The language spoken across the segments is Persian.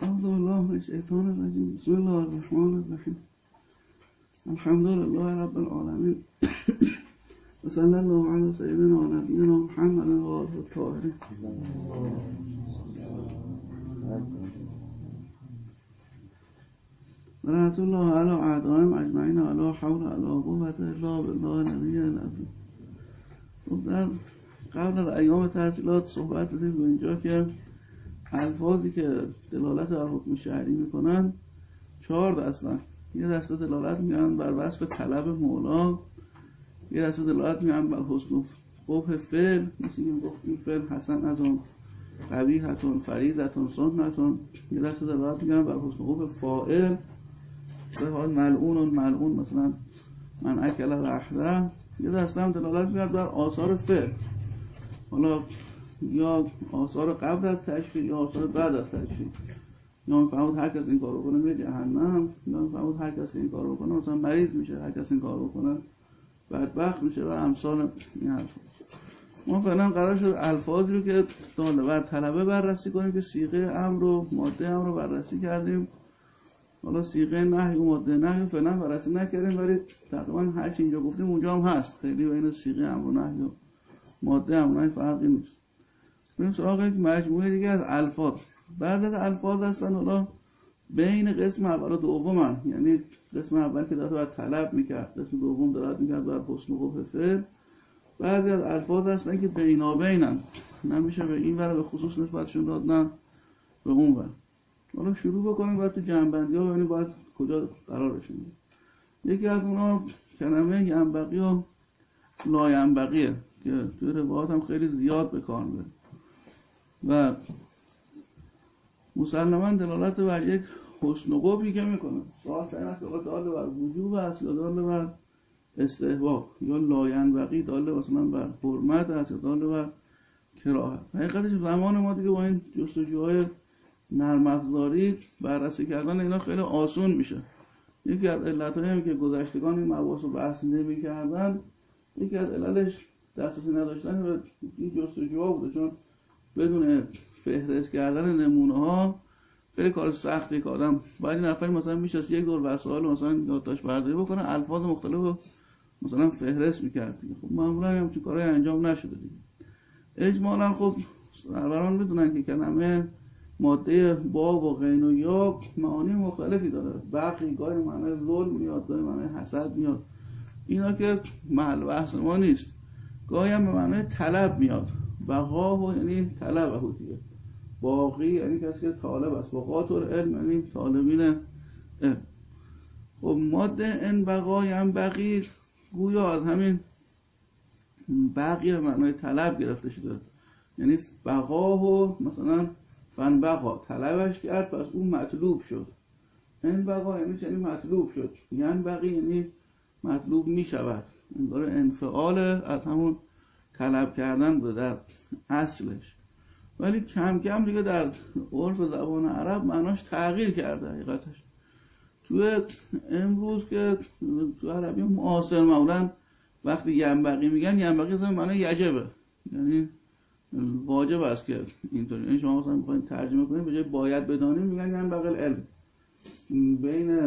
أعوذ بالله من الشيطان الرجيم. بسم الله الرحمن الرحيم. الحمد لله رب العالمين وصلى الله على سيدنا ونبينا محمد وآله الطاهرين. ورحمة الله على أعدائهم أجمعين ولا حول ولا قوة إلا بالله العلي العظيم. در قبل از ایام تحصیلات صحبت رسید به اینجا که الفاظی که دلالت بر حکم شرعی میکنن 4 دستن. یه دسته دلالت میکنن بر وصف طلب مولا، یه دسته دلالت میکنن بر حسن و قبح فعل، مثل این گفت این فعل حسنتون قبیحتون فریضتون سنتون. یه دسته دلالت میکنن بر حسن و قبح فاعل، به حال ملعون مثلا من اکل رحده. یه دسته هم دلالت میکنن بر آثار فعل، حالا یا آثار قبل از تشریع یا آثار بعد از تشریع. یا میفهمود هر کس این کارو کنه میره جهنم، یا میفهمود هر کس که این کارو کنه مثلا مریض میشه، هر کس این کارو کنه بدبخت میشه و امثال این حرفا. ما فعلا قرار شد الفاظی رو که داله بر طلبه بررسی کنیم که صیغه امر و ماده امر رو بررسی کردیم. حالا صیغه نهی و ماده نهی فعلا بررسی نکردیم، ولی تقریبا هر چی اینجا گفتیم اونجا هم هست. خیلی بین صیغه امر و نهی و ماده امر و نهی فرقی نیست. بریم سراغ یک مجموعه دیگه از الفاظ. بعد از الفاظ هستن حالا بین قسم اول و دوم، یعنی قسم اول که داره بر طلب میکرد، قسم دوم داره میکرد بر حسن و قبح فعل. بعضی از الفاظ هستن که بینابینن، نمیشه به این ور به خصوص نسبتشون داد نه به اون ور. حالا شروع بکنیم بعد تو جمع‌بندی ها ببینیم باید کجا قرارشون بدیم. یکی از اونها کلمه ینبغی و لاینبغیه که توی روایات هم خیلی زیاد به کار میره و مسلماً دلالت بر یک حسن و قبحی که میکنه. سوال این است که داله بر وجوب است یا داله بر استحباب، یا لاینبغی داله مثلا بر حرمت است یا داله بر کراهت. حقیقتش زمان ما دیگه با این جستجوهای نرم افزاری بررسی کردن اینا خیلی آسون میشه. یکی از علتایی هم که گذشتگان این مباحث رو بحث نمی‌کردن، یکی از عللش دسترسی نداشتن به این جستجوها بوده، چون بدون فهرست کردن نمونه ها خیلی کار سختی که آدم باید این نفری مثلا میشه یک دور وسایل مثلا یادداشت برداری بکنه، الفاظ مختلف رو مثلا فهرست می‌کرد. خب معمولا هم چه کارهای انجام نشده دیگه. اجمالاً خب سروران میدونن که کلمه ماده با و غین و یا معانی مختلفی داره. بقی گاهی معنی ظلم میاد، گاهی معنی حسد میاد، اینا که محل بحث ما نیست. گاهی هم به معنی طلب میاد، بقا یعنی طلب دیگه، باقی یعنی کسی که طالب است، بقات العلم یعنی طالبین علم. خب ماده ان بقا ینبغی گویا از همین بقیه معنی طلب گرفته شده، یعنی بقا و مثلا فن بقا طلبش کرد پس اون مطلوب شد. ان بقا یعنی چنین مطلوب شد، ینبغی یعنی مطلوب می شود. این داره انفعال از همون طلب کردن بوده در اصلش، ولی کم کم دیگه در عرف زبان عرب معناش تغییر کرده. حقیقتش توی امروز که تو عربی معاصر معمولا وقتی ینبغی میگن، ینبغی اصلا معنی یجبه، یعنی واجب است که اینطوری. یعنی شما مثلا میخواین ترجمه کنید به جای باید بدانیم میگن ینبغی العلم. بین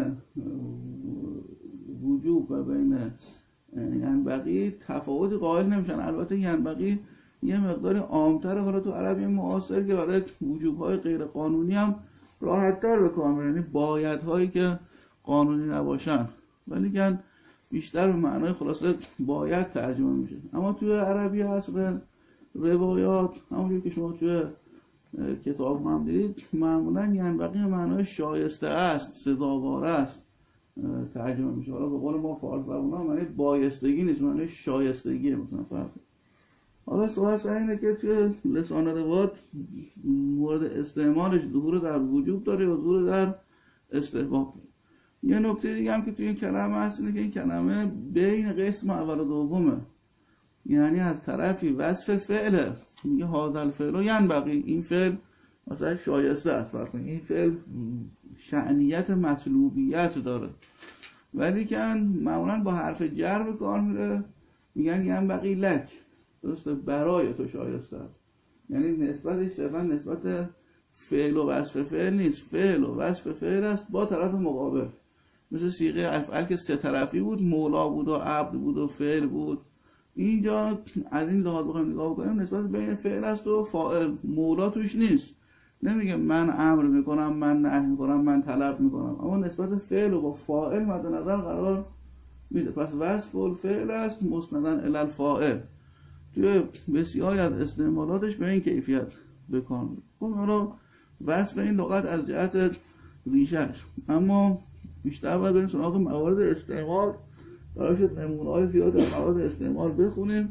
وجوب و بین ینبغی تفاوتی قائل نمیشن. البته ینبغی یه مقدار عام‌تره حالا تو عربی معاصر که برای وجوب‌های غیر قانونی هم راحت‌تر به کار میره، یعنی بایدهایی که قانونی نباشن، ولی که بیشتر به معنای خلاصه باید ترجمه میشه. اما توی عربی اصل روایات همونجوری که شما توی کتاب هم دیدید معمولا ینبغی به معنای شایسته است، سزاوار است ترجمه میشه. حالا به قول ما فارسی زبونا معنی بایستگی نیست، معنی شایستگی مثلا فرض. حالا سوال سر اینه که توی لسان روایات مورد استعمالش ظهور در وجوب داره یا ظهور در استحباب داره. یه نکته دیگه هم که توی این کلمه هست اینه که این کلمه بین قسم اول و دومه، یعنی از طرفی وصف فعله، میگه هذا الفعل ینبغی، این فعل مثلا شایسته است، این فعل شأنیت مطلوبیت داره، ولی که معمولا با حرف جر به کار میره، میگن ینبغی لک، درسته برای تو شایسته است، یعنی نسبتش صرفا نسبت فعل و وصف فعل نیست، فعل و وصف فعل است با طرف مقابل. مثل صیغه افعال که سه طرفی بود، مولا بود و عبد بود و فعل بود. اینجا از این لحاظ بخوایم نگاه بکنیم نسبت بین فعل است و فاعل، مولا توش نیست. نمیگه من امر میکنم، من نهی میکنم، من طلب میکنم، اما نسبت فعل و با فاعل مد نظر قرار میده. پس وصف الفعل است مسندن الی الفاعل. توی بسیاری از استعمالاتش به این کیفیت بکن. خب حالا وصف این لغت از جهت ریشهش، اما بیشتر باید بریم سراغ موارد استعمال. برای شد نمونه‌های زیاد در موارد استعمال بخونیم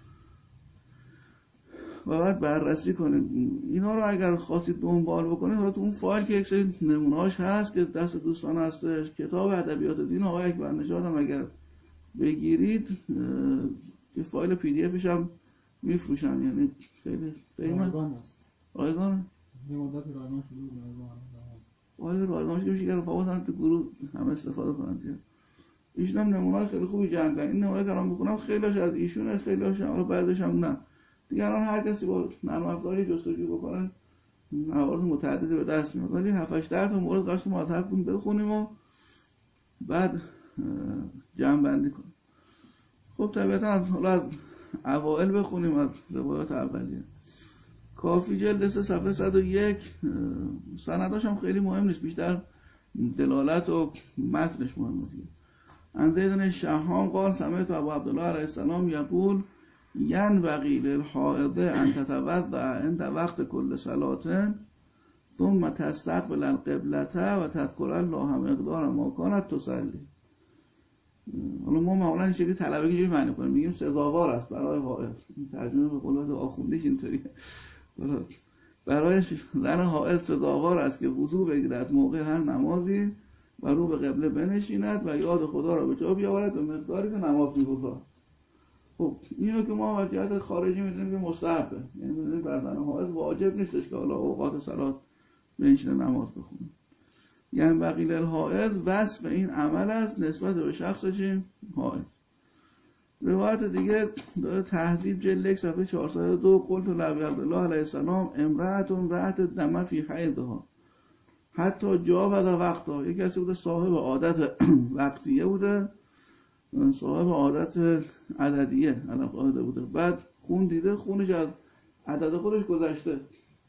و بعد بررسی کنیم. اینا رو اگر خواستید دنبال بکنید، حالا تو اون فایل که یک سری نمونه‌هاش هست که دست دوستان هستش، کتاب ادبیات دین آقای اکبرنژاد هم اگر بگیرید که فایل پی دی افش هم میفروشن، یعنی خیلی قیمت رایگانه. یه مدتی رایگان شده بود. رایگانش که میشه که رفاقات هم تو گروه هم استفاده کنند. ایشون هم نمونه‌های خیلی خوبی جمع کردن. این نمونه که الان می‌کنم خیلیش از ایشونه، خیلیش هم بعدش هم نه. دیگه الان هر کسی با نرم افزاری جستجو بکنه موارد متعددی به دست میاد. ولی 7-8 تا مورد داشت مطرح کنیم بخونیم و بعد جمع بندی کنیم. خب طبیعتا از اوائل بخونیم از روایات اولیه. کافی جلد 3 صفحه 101. سنداش هم خیلی مهم نیست، بیشتر دلالت و متنش مهمه. عن زید بن شهام قال سمعت ابو عبدالله علیه السلام یقول ینبغی للحائض ان تتوضأ عند وقت کل صلاة ثم تستقبل القبلة و تذکر الله مقدار ما کانت تصلی. حالا ما معمولا این شکلی طلبه اینجوری معنی کنیم، میگیم سزاوار است برای حائض. ترجمه به قول آخوندیش اینطوریه. برای زن حائض سزاوار است که وضو بگیرد موقع هر نمازی و رو به قبله بنشیند و یاد خدا را به جا بیاورد به مقداری که نماز می‌گذارد. خب اینو که ما از جهت خارجی می‌دونیم که مستحبه، یعنی می‌دونیم بر زن حائض واجب نیستش که حالا اوقات صلات بنشینه نماز بخونه. یعنی بقی للحائض وصف این عمل است نسبت به شخصش این حائض. روایت دیگه داره تهذیب جلد 1 صفحه 402 قلت لابی عبدالله علیه السلام امرأة رأت الدم فی حیضها حتی جا و وقتا. یکی کسی بوده صاحب عادت وقتیه بوده، صاحب عادت عددیه علاقه بوده، بعد خون دیده، خونش از عدد خودش گذشته.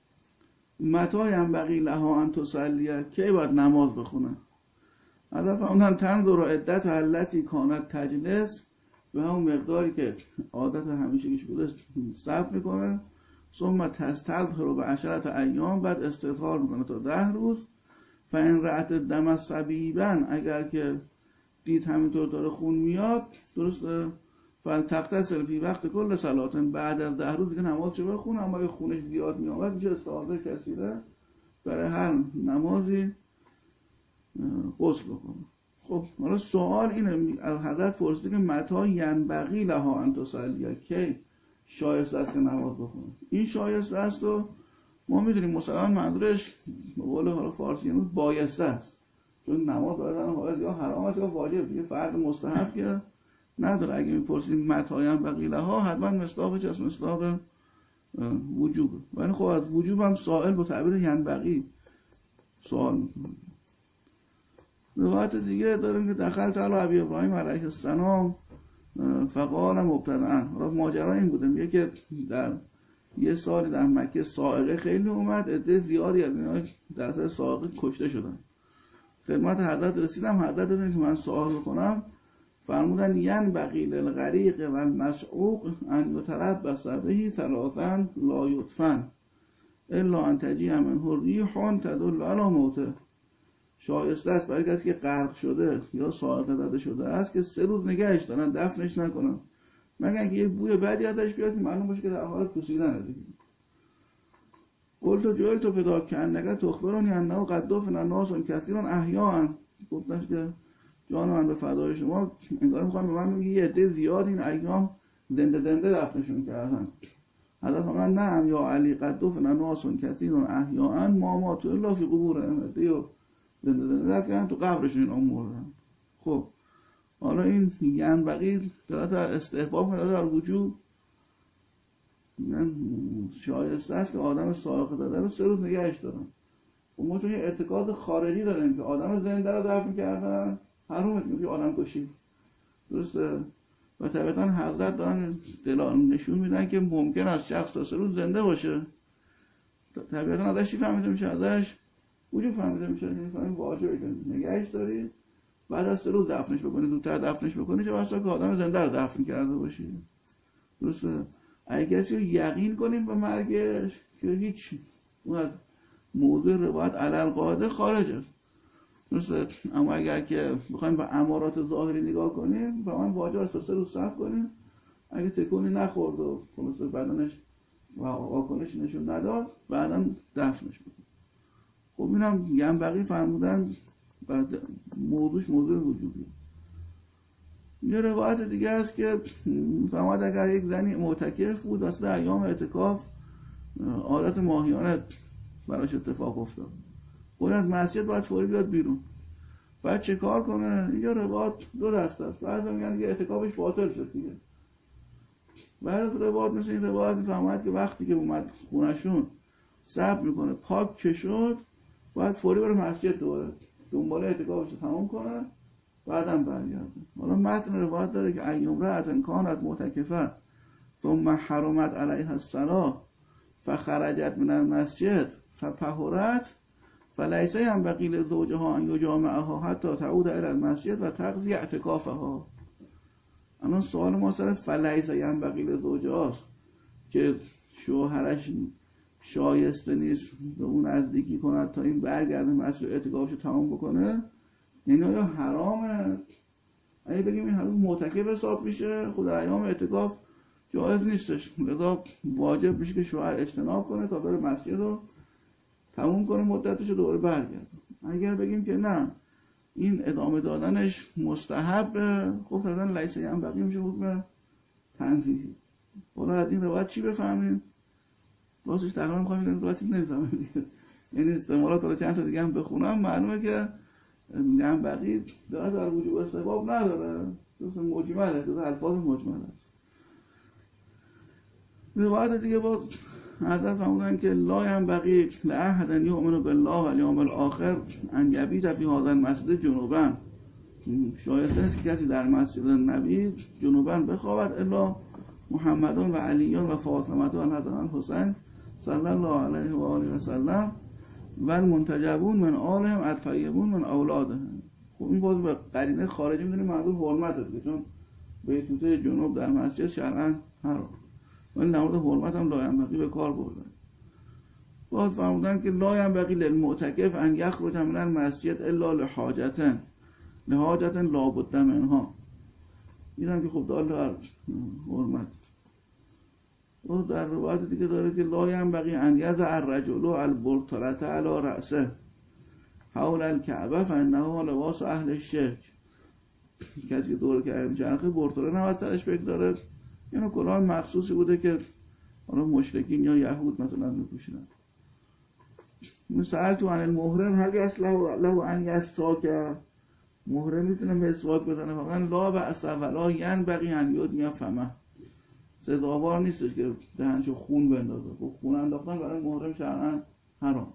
متى ینبغی لها ان تصلی، کی باید نماز بخونه؟ هدف اونم تنظر عدت التی کانت تجلس، به همون مقداری که عادت همیشگیش بوده ثبت میکنه. ثم تستظهر به 10 ایام، بعد استظهار میکنه تا 10 روز. فإن رأت الدم صبیبا، اگر که دید همینطور داره خون میاد، درسته، فلتغتسل فی وقت کل صلاة، بعد از 10 روز دیگه نمازشو بخونه. اما اگه خونش زیاد میاد میشه استعاده کثیره، برای هر نمازی غسل بکنه. خب حالا سوال اینه، از حضرت پرسیده که متى ینبغی لها ان تصلی، کی شایسته است که نماز بخونه؟ این شایسته است و ما میدونیم مثلا منظورش به قول حالا فارسی بایسته است، چون نماز برای حائض یا حرام است یا واجب، دیگه فرق مستحب که نداره. اگه میپرسیم متى ینبغی لها، حتما مصداقش از مصداق وجوب، ولی خب از وجوب هم سائل با تعبیر ینبغی سوال میکنه. روایت دیگه داریم که دخلت علی ابی ابراهیم علیه السلام فقال مبتدعا. ماجرا این بوده، میگه که در یه سالی در مکه صاعقه خیلی اومد، عده زیادی از اینا در اثر صاعقه کشته شدن. خدمت حضرت رسیدم، حضرت دیدن که من سوال بکنم، فرمودن ینبغی للغریق و المسعوق ان یتربص به 3 لا یدفن الا ان تجیء منه ریح تدل علی موته. شایسته است برای کسی که غرق شده یا صاعقه زده شده است که 3 روز نگهش دارن، دفنش نکنن، مگر اینکه یه بوی بدی ازش بیاد که معلوم باشه که در حال پوسیدن دیگه. قلت جعلت فداک انک تخبرنی انه قد دفن الناس کثیر احیاء. گفتنش که جان من به فدای شما، انگار میخوام به من بگی یه عده زیاد این ایام زنده دفنشون کردن. حضرت من نه یا علی قد دفن الناس کثیر احیاء ما ماتوا الا فی قبورهم، عده زنده دفن کردن تو قبرشون اینا مردن. خب حالا این ینبغی داره در استحباب، داره در وجوب. من شایسته است که آدم ساقط داده رو 3 روز نگهش دارن. ما چون یه اعتقاد خارجی داریم که آدم زنده رو دفن کردن حرومه، میگه آدم کشی. درسته؟ و طبعا حضرت دارن نشون میدن که ممکن است شخص تا 3 روز زنده باشه. طبیعتا ازش چی فهمیده میشه؟ ازش وجود فهمیده میشه. این فهمید واجبه که نگهش داری، بعد از 3 روز دفنش بکنی، زودتر دفنش بکنی چه واسه که آدم زنده رو دفن کرده باشی. درسته؟ اگه کسی رو یقین کنیم به مرگش که هیچ اون از موضوع روایت علل قاعده خارجه. درسته؟ اما اگر که بخوایم به امارات ظاهری نگاه کنیم واقعا واجب است تا 3 روز صبر کنیم. اگه تکونی نخورد و خلاص بدنش و واکنش نشون نداد بعداً دفنش بکنیم. خب اینم ینبغی فرمودن موضوعش موضوع وجودی. یه روایت دیگه است که فرمود اگر یک زنی معتکف بود اصلا ایام اعتکاف عادت ماهیانه براش اتفاق افتاد، باید مسجد باید فوری بیاد بیرون. بعد چه کار کنه؟ اینجا روایت 2 دسته است. بعد میگن دیگه اعتکافش باطل شد دیگه. بعد روایت مثل این روایت میفهمد که وقتی که اومد خونشون صبر میکنه پاک چه شد باید فوری بره مسجد دوباره دنبال اعتکافش رو تمام کنه بعدم برگرده. حالا متن روایت داره که ایوم رأت کانت معتکفه ثم حرمت علیها الصلاة فخرجت من المسجد فطهرت فلیس ینبغی لزوجها ان یجامعها حتی تعود الی المسجد و تقضی اعتکافها. الان سوال ما سر فلیس ینبغی لزوجها است که شوهرش شایسته نیست به اون نزدیکی کند تا این برگرده مسجد اعتکافش رو تمام بکنه، یعنی آیا حرامه؟ اگه بگیم این حالا معتکف حساب میشه خود در ایام اعتکاف جایز نیستش، لذا واجب میشه که شوهر اجتناب کنه تا بره مسجد رو تموم کنه مدتش رو دوباره برگرده. اگر بگیم که نه این ادامه دادنش مستحبه، خب فرضاً لیس ینبغی میشه حکم تنزیهی. حالا از این روایت چی بفهمیم؟ واسش تقریبا میخوایم این روایت نمیفهمیم دیگه. یعنی استعمالات رو چند تا دیگه هم بخونم معلومه که ینبغی داره در وجوب استحباب نداره، دوست مجمله، دوست الفاظ مجمل است. روایت دیگه با حضرت فرمودن که لا ینبغی لاحد یؤمن بالله والیوم الاخر ان یبیت فی هذا المسجد جنوبا. شایسته نیست که کسی در مسجد نبی جنوبا بخوابد الا محمد و علی و فاطمه و حسن الحسین صلی الله علیه و آله و سلم و المنتجبون من آلهم الطیبون من اولادهم. خب این باز به قرینه خارجی میدونیم منظور حرمته دیگه، چون بیتوته جنوب در مسجد شرعاً حرام، ولی در مورد حرمت هم لا ینبغی به کار بردن. باز فرمودن که لا ینبغی للمعتکف ان یخرج من المسجد الا لحاجتن لا بد منها. اینم که خب دال بر حرمت. و در روایت دیگه داره که لا ینبغی ان یضع الرجل البرطلة علی رأسه حول الکعبه فانه لباس اهل الشرک. کسی که دور کعبه میچرخه برطله نباید سرش بگذاره، اینو کلاه مخصوصی بوده که حالا مشرکین یا یهود مثلا میپوشیدن. مثلا تو عن المحرم هل له ان یستاک، محرم میتونه مسواک بزنه، واقعا لا بأس ولا ینبغی ان یدمی فمه، سزاوار نیستش که دهنشو خون بندازه. خون انداختن برای محرم شرعاً حرام.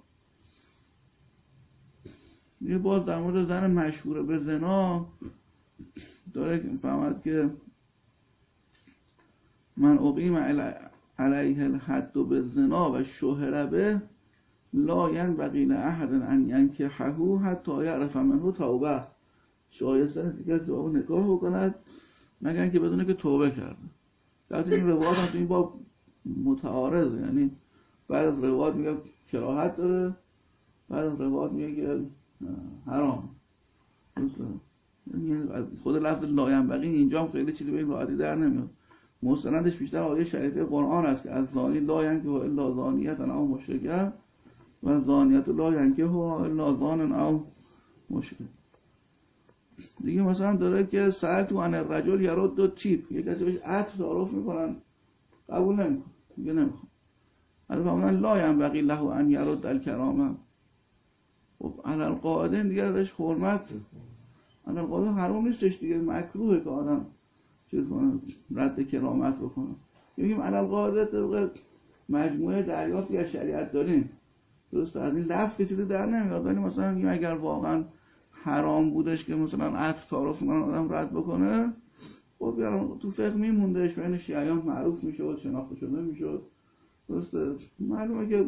یه باز در مورد زن مشهور به زنا داره که فهمد که من اقیم علیه الحد بالزنا و شهر به لا ینبغی لاحد ان ینکحه حتی یعرف منه توبه. شایسته نیست که کسی با نکاح بکند مگر اینکه بدونه که توبه کرده. البته این روایت هم تو این باب متعارضه، یعنی بعد از روایت میگه کراهت داره، بعد از روایت میگه که حرام. درسته؟ یعنی خود لفظ لا ینبغی اینجا هم خیلی چیزی به این راحتی در نمیاد. مستندش بیشتر آیه شریفه قرآن است که از زانی لا ینکحه الا زانیة او مشرکه و زانیة لا ینکحه الا زان او مشرک. دیگه مثلا داره که سألت عن الرجل یرد الطیب، یک کسی بهش عطر تعارف میکنن قبول نمیکنه، میگه نمیخوام. حالا فرمودن لا ینبغی له ان یرد الکرامه. خب علی القاعده دیگه ازش حرمت، علی القاعده حرام نیستش دیگه، مکروهه که آدم چیز کنه رد کرامت بکنه. میگیم علل قاعده طبق مجموعه دریافتی از شریعت داریم، درست از این لفظ که چیزی در نمیاد، ولی مثلا میگیم اگر واقعا حرام بودش که مثلا عطف تعارف کنن آدم رد بکنه، خب بیارم تو فقه میموندش، بین شیعیان معروف میشد، شناخته شده میشد، درسته. معلومه که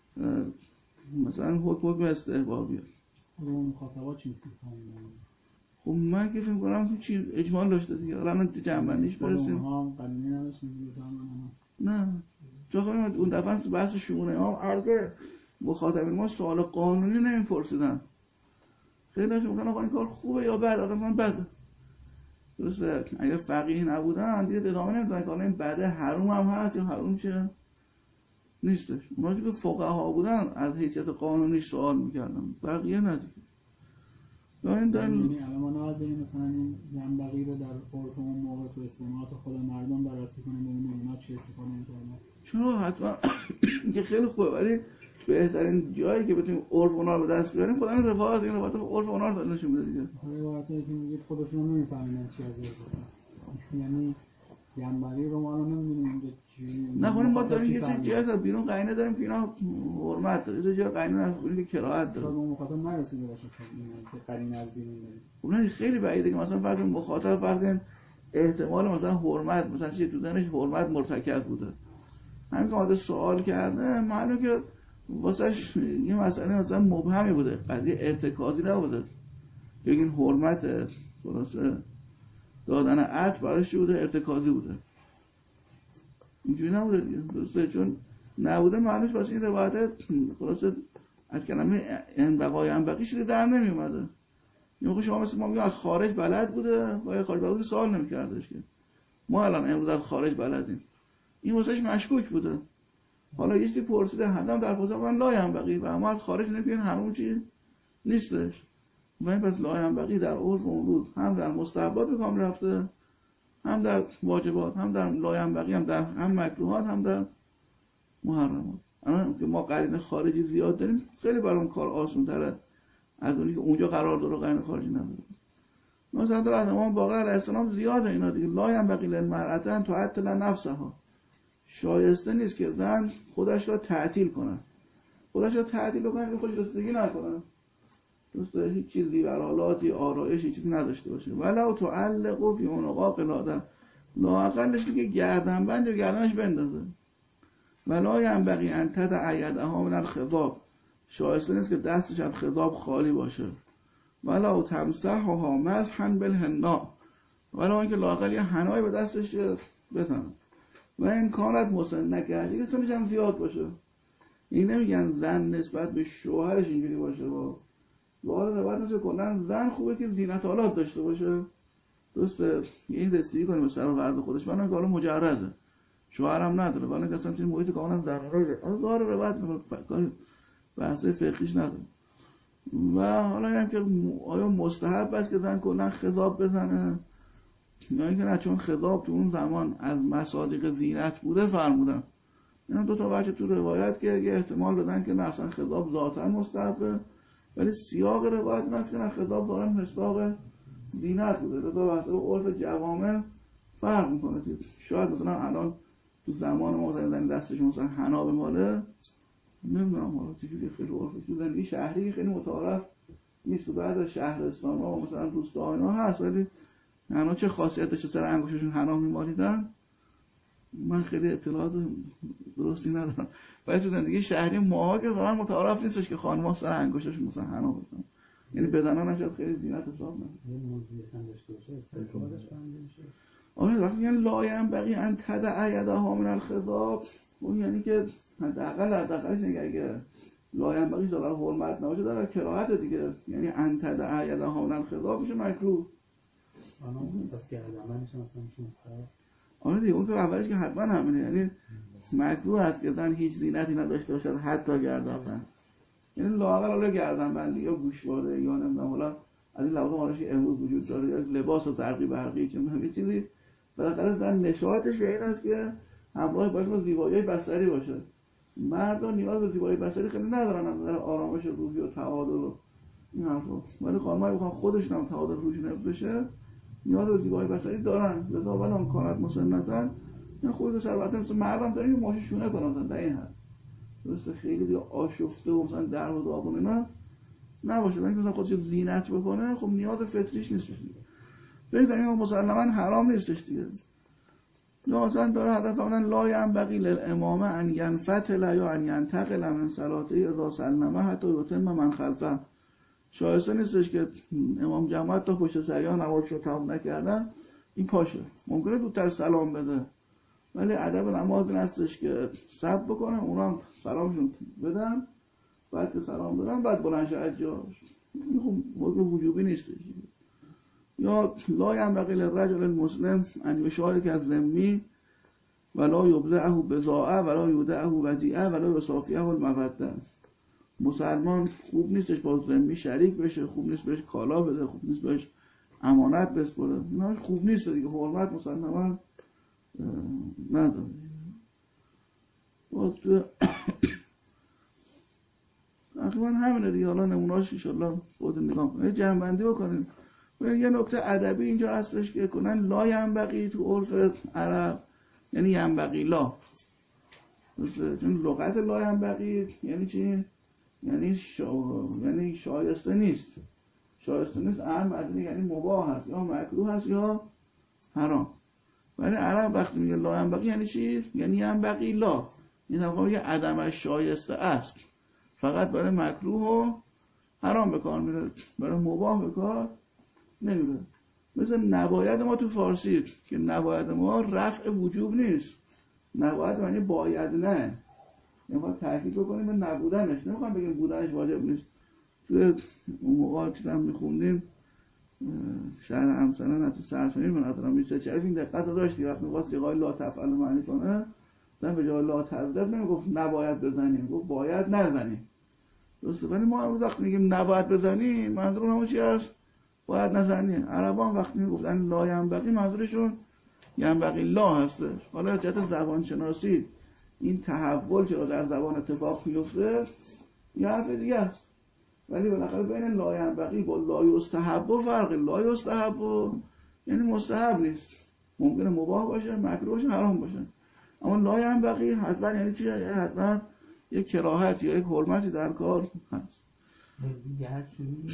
مثلا حکم استحبابیه. اون مخاطبات چی می‌فهمن؟ خب من که فکر می‌کنم تو چی اجمال داشته دیگه، الان تو جنبندیش برسیم. هم قلمی نداشتیم نه چون اون دفعه تو بحث شونه ها البته مخاطبین ما سوال قانونی نمیپرسیدن، خیلی داشتم میگن آقا این کار خوبه یا بده، آدم من بده، درسته. اگه فقیه نبودن دیگه ادامه نمیدادن که این بده حرام هم هست یا حرام چه نیستش. اونا که فقها بودن از حیثیت قانونی سوال میکردن، بقیه نه دیگه. یعنی الان ما نباید بگیم مثلا این جنبقی رو در عرف اون موقع تو استعمالات خود مردم بررسی کنیم ببینیم اینا چی استفاده می‌کردن. چرا حتما که خیلی خوبه، ولی بهترین جایی که بتونیم عرف اونا رو به دست بیاریم خودمون اتفاقات این روایت عرف اونا رو نشون میده دیگه. روایتی که میگید خودشون نمی‌فهمن چی از یعنی جنبقی رو ما الان نمی‌دونیم چی. نه خب ما داریم یه چیزی از بیرون قرینه داریم که اینا حرمت داره، یه جای قرینه از بیرون که کراهت داره. شاید اون مخاطب نرسیده باشه که قرینه از بیرون داره. اونها خیلی بعیده که مثلا فرض مخاطب فرض احتمال مثلا حرمت مثلا چیزی تو ذهنش حرمت مرتکب بوده، همین که حاضر سوال کرده معلومه که واسش یه مسئله مثلا مبهمی بوده، قضیه ارتکازی نبوده که این حرمت خلاصه دادن عطر براش بوده، ارتکازی بوده، اینجوری نبوده دیگه، درسته. چون نبوده معنیش واسه این روایت خلاصه از کلمه انبقای چیزی در نمی اومده. یعنی شما مثل ما میگیم از خارج بلد بوده و خارج بلد سوال نمی‌کردش که ما الان امروز از خارج بلدیم، این واسهش مشکوک بوده. حالا یه چیزی پرسیده هم در پاسخ من لا ینبغی و اما از خارج نمیگن حرام چی نیستش، و این پس لا ینبغی در عرف اون روز هم در مستحبات به کام رفته، هم در واجبات، هم در لا ینبغی، هم در هم مکروهات، هم در محرمات. الان که ما قرینه خارجی زیاد داریم خیلی برام کار آسان‌تره از اونی که اونجا قرار داره قرینه خارجی نداره. مثلا در امام باقر علیه السلام زیاده اینا دیگه، لا ینبغی للمرأة ان تعطل نفسها، شایسته نیست که زن خودش را تعطیل کنه، خودش را تعطیل کنه که خودش رسیدگی نکنه، درسته، هیچ چیزی برالاتی آرایشی چیزی نداشته باشه. ولو تعلق فی عنقا قلاده، لااقلش که گردنبند و گردنش بندازه. ولا ینبغی ان تدع یدها من الخضاب، شایسته نیست که دستش از خضاب خالی باشه. ولو تمسحها مسحا بالحناء، ولا اینکه لااقل یه حنای به دستش بزنه. و این کانت مسنه کرده که سنش هم زیاد باشه. این نمیگن زن نسبت به شوهرش اینجوری باشه، با روایت مثل کلن زن خوبه که زینت آلات داشته باشه، درسته، این رسیدگی کنه به سر و ورد خودش، ولی که حالا مجرده شوهرم نداره، ولی که اصلا چیز محیط کاملا ضروره، از ظاهر روایت بحثه فقهیش نداره. و حالا اینم که آیا مستحب است که زن کلن خضاب بزنه یا اینکه نه، چون خضاب تو اون زمان از مصادیق زینت بوده فرمودن. اینا دو تا بچه تو روایت که یه احتمال بدن که نه اصلا خضاب ذاتاً مستحبه، ولی سیاق روایت نیست که نه خضاب دارن مصداق زینت بوده. دو تا بحثه عرف جوامع فرق میکنه. شاید مثلا الان تو زمان ما زن دستش مثلا حنا به ماله، نمیدونم حالا چجوری خیلی عرفش تو زندگی شهری خیلی متعارف نیست، تو بعد از شهرستان ها و مثلا روستاها ها هست، ولی حنا چه خاصیت داشته سر انگشتشون حنا میمالیدن من خیلی اطلاعات درستی ندارم، ولی تو زندگی شهری ماها که دارن متعارف نیستش که خانم‌ها سر انگشتشون مثلا حنا بزنن، یعنی بدنان نشد خیلی زینت حساب نمیشه. یه موضوعی هم داشته باشه استفادهش فهمیده میشه. آره وقتی یعنی لا ینبغی ان تدع یدها من الخضاب، اون یعنی که حداقلش اگه لا ینبغی داره حرمت نباشه داره کراهت دیگه، یعنی ان تدع یدها من الخضاب میشه مکروه. پس گردنبندش مثلا میشه مستحب. آره دیگه اون تو اولش که حتما همینه، یعنی مکروه است که زن هیچ زینتی نداشته باشد حتی گردنبند، یعنی لااقل گردنبندی یا گوشواره یا نمیدونم حالا از این لوازم آرایشی امروز وجود داره یا لباس و زرقی برقی چه می‌دونم یه چیزی، بالاخره زن نشاطش به این است که همراه باشه با زیبایی بصری باشه. مردا نیاز به زیبایی بصری خیلی ندارن، از نظر آرامش روحی و تعادل و این حرفا، ولی خانم‌ها بخوان خودشون هم تعادل روحی حفظ بشه نیاز به زیبایی بصری دارن. لذا ولو کانت مسنتن نه خود ثروت مثل مردم داریم ماشه شونه کنن در این حد درسته خیلی دیگه آشفته و مثلا در و داغون اینا نباشه، ولی مثلا خودش زینت بکنه خب نیاز فطریش نیست دیگه. این مسلماً حرام نیستش دیگه. یا مثلا داره هدف فرمودن لا ینبغی للامام ان ینفتل یا ان ینتقل من صلاته اذا سلم حتی یتم من خلفه. شایسته نیستش که امام جماعت تا پشت سریان نمازشو تمام نکردن این پاشه، ممکنه دوتر سلام بده ولی ادب نماز این هستش که صبر بکنه اونا هم سلامشون بدن، بعد که سلام بدن بعد بلند شه از جاش. این خب حکم وجوبی نیستش. یا لا ینبغی للرجل المسلم ان یشارک الذمی ولا یبدعه بضاعه ولا یودعه ودیعه ولا یصافیه الموده. مسلمان خوب نیستش با ذمی شریک بشه، خوب نیست بهش کالا بده، خوب نیست بهش امانت بسپره، اینا خوب نیست دیگه. حرمت مسلمان نداره. تقریبا همینه دیگه. حالا نمونه‌اش ان شاءالله خودتون نگاه کنید، جمع‌بندی بکنید. یه نکته ادبی اینجا هستش که کنن لا ینبغی تو عرف عرب یعنی ینبغی لا، چون لغت لا ینبغی یعنی چی؟ یعنی شایسته نیست. شایسته نیست معنی یعنی مباح هست یا مکروه هست یا حرام. ولی عرب وقتی میگه لا ینبغی یعنی چی؟ یعنی ینبغی لا، این طبقا میگه عدمش شایسته است، فقط برای مکروه و حرام بکار میره، برای مباح بکار نمیره. مثل نباید ما تو فارسی که نباید ما رفع وجوب نیست، نباید معنی باید نه، نمیخواد تاکید بکنیم به نبودنش، نمیخوام بگیم بودنش واجب نیست. توی اون موقع که هم میخوندیم شهر همسنن تو سرفنی من ندارم میشه چرف این دقت رو داشتی وقتی میخواد سیغای لا تفعل معنی کنه نه به جای لا تضرب نمیگفت نباید بزنیم، گفت باید نزنیم. درسته؟ ولی ما امروز وقتی میگیم نباید بزنیم منظور همون چی هست؟ باید نزنیم. عربان وقتی میگفتن لا ینبغی منظورشون ینبغی لا هستش. حالا جهت زبان شناسی این تحول چرا در زبان اتفاق میفته یه حرف دیگه است، ولی بالاخره بین لا ینبغی با لا یستحب فرق. لا یستحب یعنی مستحب نیست، ممکنه مباح باشه، مکروه باشه، حرام باشه. اما لا ینبغی حتما یعنی چیه؟ یعنی حتما یک کراهت یا یک حرمتی در کار هست. جهت شدید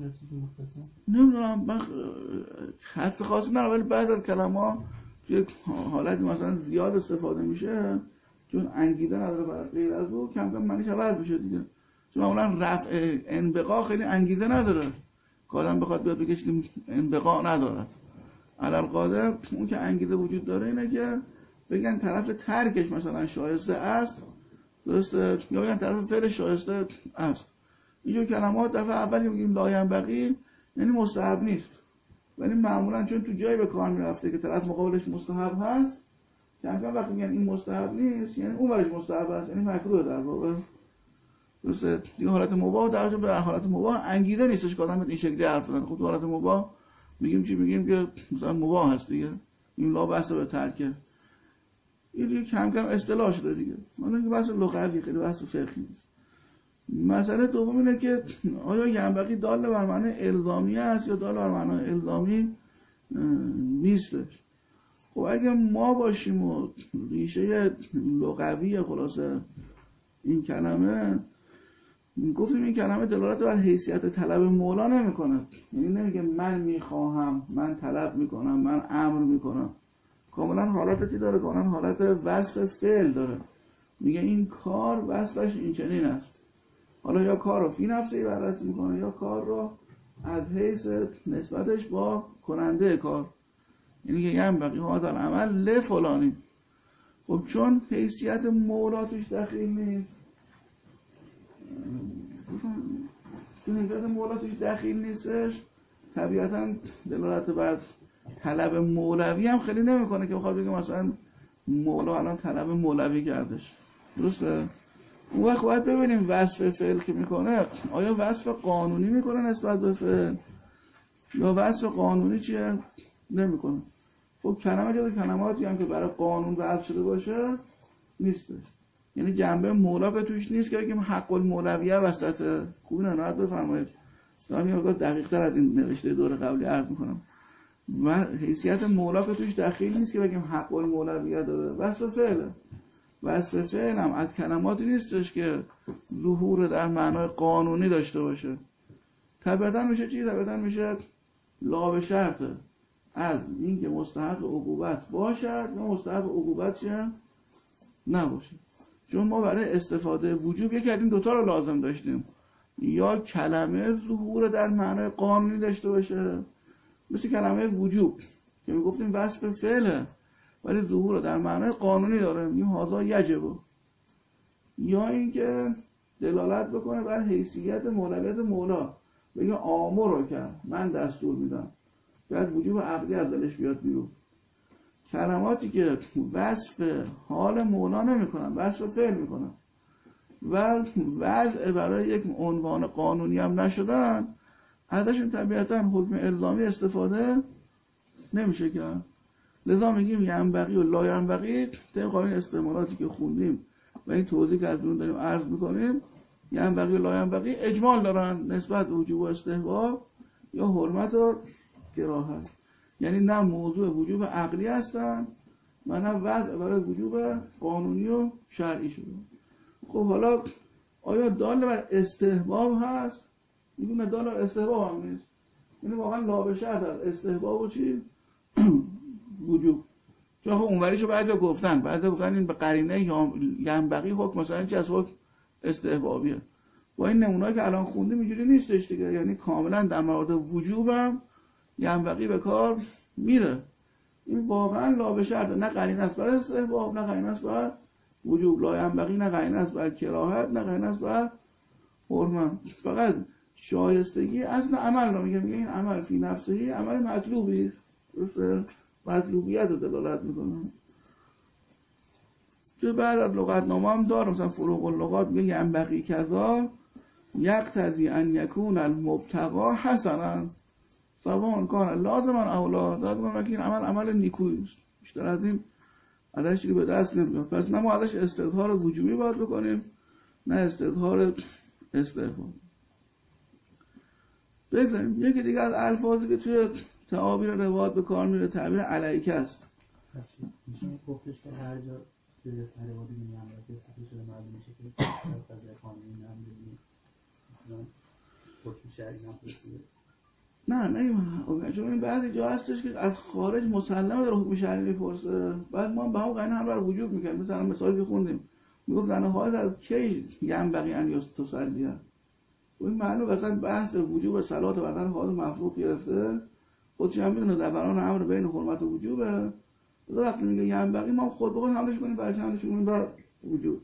نمیدونم من حدس خاصی ندارم، ولی بعد از کلمه توی حالتی مثلا زیاد استفاده میشه چون انگیزه نداره برای غیر از او کم کم معنیش عوض میشه دیگه. چون معمولا رفع انبقا خیلی انگیزه نداره که آدم بخواد بیاد بگه انبقا نداره. علالقاده اون که انگیزه وجود داره اینه که بگن طرف ترکش مثلا شایسته است، درسته، یا بگن طرف فعل شایسته است. اینجور کلمات دفعه اولی میگیم لا ینبغی یعنی مستحب نیست، ولی معمولا چون تو جایی به کار میرفته که طرف مقابلش مستحب هست کم کم وقتی میگن این مستحب نیست یعنی اون ورش مستحب هست، یعنی مکروه در واقع. درسته؟ دیگه حالت مباح در حالت مباح انگیزه نیستش که آدم این شکلی حرف بزنه. خب تو حالت مباح میگیم چی؟ میگیم که مثلا مباح هست دیگه، این لا بحث به ترکه. این دیگه کم کم اصطلاح شده دیگه، حالا که بحث لغوی خیلی بحث فقهی نیست. مسئله دوم اینه که آیا ینبغی دال بر معنی الزامی است یا دال بر معنی الزامی نیستش. خب اگه ما باشیم و ریشه لغوی خلاصه این کلمه گفتیم این کلمه دلالت بر حیثیت طلب مولا نمیکنه، یعنی نمیگه من میخواهم، من طلب میکنم، من امر میکنم. کاملا حالتی داره، کاملا حالت وصف فعل داره. میگه این کار وصفش این چنین است. حالا یا کار رو فی نفسه بررسی میکنه یا کار رو از حیث نسبتش با کننده کار، یعنی که ینبغی هذا العمل لفلانی. خب چون حیثیت مولا توش دخیل نیست، چون حیثیت مولا توش دخیل نیستش طبیعتا دلالت بر طلب مولوی هم خیلی نمیکنه که بخواد بگه مثلا مولا الان طلب مولوی کردش. درسته؟ اون وقت باید ببینیم وصف فعل که میکنه آیا وصف قانونی میکنه نسبت به فعل یا وصف قانونی چیه نمیکنه. خب کلماتی هم که برای قانون وضع شده باشه نیستش، یعنی جنبه مولا که توش نیست که بگیم حق المولویه وسط. خوبی نراحت بفرمایید، دارم یه مقدار دقیق تر از این نوشته دور قبلی عرض میکنم. و حیثیت مولا که توش دخیل نیست که بگیم حق المولویت داره، وصف فعله. وصف فعل هم از کلماتی نیستش که ظهور در معنای قانونی داشته باشه. طبیعتا میشه چی؟ طبیعتا میشه لا به شرطه از اینکه مستحق عقوبت باشد یا مستحق عقوبت چیه؟ نباشه. چون ما برای استفاده وجوب یک از این دوتا رو لازم داشتیم، یا کلمه ظهور در معنای قانونی داشته باشه مثل کلمه وجوب که میگفتیم وصف فعله ولی ظهور در معنای قانونی داره، میگیم هذا یجب، یا اینکه دلالت بکنه بر حیثیت مولویت مولا، بگه آمر رو کرد، من دستور میدم، باید وجوب عقلی از دلش بیاد بیرون. کلماتی که وصف حال مولا نمی کنن، وصف فعل می کنن و وضع برای یک عنوان قانونی هم نشدن، ازشون طبیعتا حکم الزامی استفاده نمیشه کرد. لذا میگیم ینبغی و لا ینبغی، طبق قانون استعمالاتی که خوندیم و این توضیح که از اون داریم عرض میکنیم، ینبغی و لا ینبغی اجمال دارن نسبت به وجوب و استحباب یا حرمت و کراهت، یعنی نه موضوع وجوب عقلی هستن و نه وضع برای وجوب قانونی و شرعی شده. خب حالا آیا دال بر استحباب هست؟ میگه دال بر استحباب هم نیست، یعنی واقعا لا به شرط استحباب و چی؟ وجوب. چون خب اونوریشو بعضیا گفتن این به قرینه ینبغی حکم مثلا چی از حکم استحبابیه. با این نمونه‌ای که الان خوندیم اینجوری نیستش دیگه، یعنی کاملا در مورد وجوبم ینبغی به کار میره. این واقعا لا به شرط، نه قرینه است برای استحباب، نه قرینه است برای وجوب. لا ینبغی نه قرینه است برای کراهت، نه قرینه است برای حرمت. فقط شایستگی اصل عمل رو میگه این عمل فی نفسه عمل مطلوبی، مطلوبیت رو دلالت میکنه. که بعد از لغتنامه هم داره، مثلا فروق اللغات میگه ینبغی کذا یقتضی ان یکون المبتغى حسنا سواء کان لازما او لا لازما، که این عمل نیکویی است، بیشتر از این ازش چیزی به دست نمیاد. پس نه ما ازش استظهار وجوبی باید بکنیم نه استظهار استحباب. بگذاریم یکی دیگه از الفاظی که توی تعابیر روایات به کار میره تعبیر علیکه است. میشه گفتش که هر جا توی اسم روایات میگن که صفحه شده معلوم میشه که از قانونی نمیدونی مثلا حکم شرعی نمیدونی. نه چون این بعضی جا هستش که از خارج مسلمه در حکم شرعی میپرسه، بعد ما به هم قرینه هم بر وجود میکنیم. مثلا مثالی که خوندیم میگفت زنه حائض از کی ینبغی ان تصلی، این معنی مثلا بحث وجوب صلات و بدن حائض مفروض گرفته، خودش هم میدونه دوران امر بین حرمت و وجوبه. وقتی میگه ینبغی ما خود به خود حملش کنیم برای حملش کنیم بر وجوب.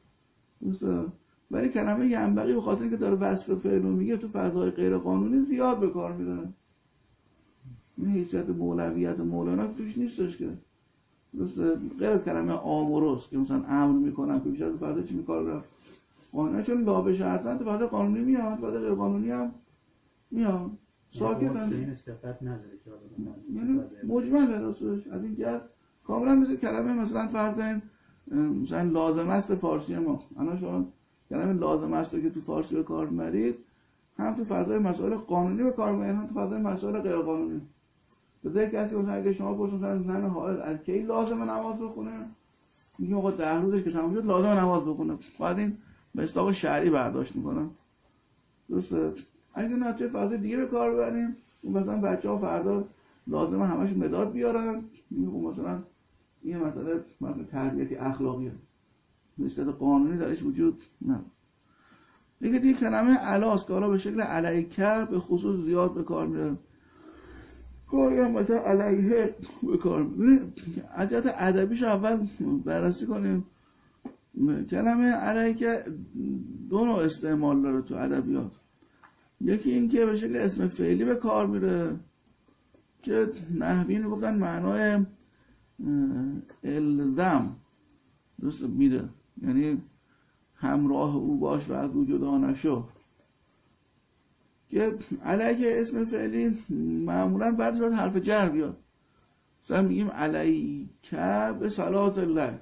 ولی کلمه ینبغی به خاطر اینکه داره وصف فعل رو میگه تو فضای غیر قانونی زیاد به کار میره. این حیثیت مولویت مولانا توش نیستش که غیر از کلمه آمروس که مثلا امر میکنن که بیشتر تو فضای چی میکار رفت قانونی، چون لا به شرطن تو فضای قانونی میاد، فضای غیر قانونی هم میاد. ساکتن این استفاده نداره یعنی مجمل راستش از این جهت کاملا مثل کلمه مثلا فرض کنین مثلا لازم است فارسی ما، الان شما کلمه لازم است که تو فارسی به کار میبرید هم تو فضای مسائل قانونی به کار میبرید هم تو فضای مسائل غیر قانونی. بذار کسی مثلا اگه شما پرسید مثلا زن حائض از کی لازم نماز بخونه، میگه آقا 10 روزش که تموم شد لازم نماز بخونه، بعد این مصداق شرعی برداشت میکنن. درسته؟ اگه نه توی فضای دیگه به کار ببریم، مثلا بچه‌ها فردا لازمه همش مداد بیارن، مثلا این مسئله تربیتی اخلاقیه، نسبت قانونی درش وجود نداره. دیگه کلمه علاست که حالا به شکل علیکه به خصوص زیاد به کار میره، گاهی هم مثلا علیه به کار میره. عجلت ادبیش اول بررسی کنیم. کلمه علیکه دو نوع استعمال داره تو ادبیات. یکی این که به شکل اسم فعلی به کار میره که نحویین گفتن معنای الزام درست میده، یعنی همراه او باش و از او جدا نشو. که علیه اسم فعلی معمولا بعد شد حرف جر بیاد، مثلا میگیم علیکه به صلات الله،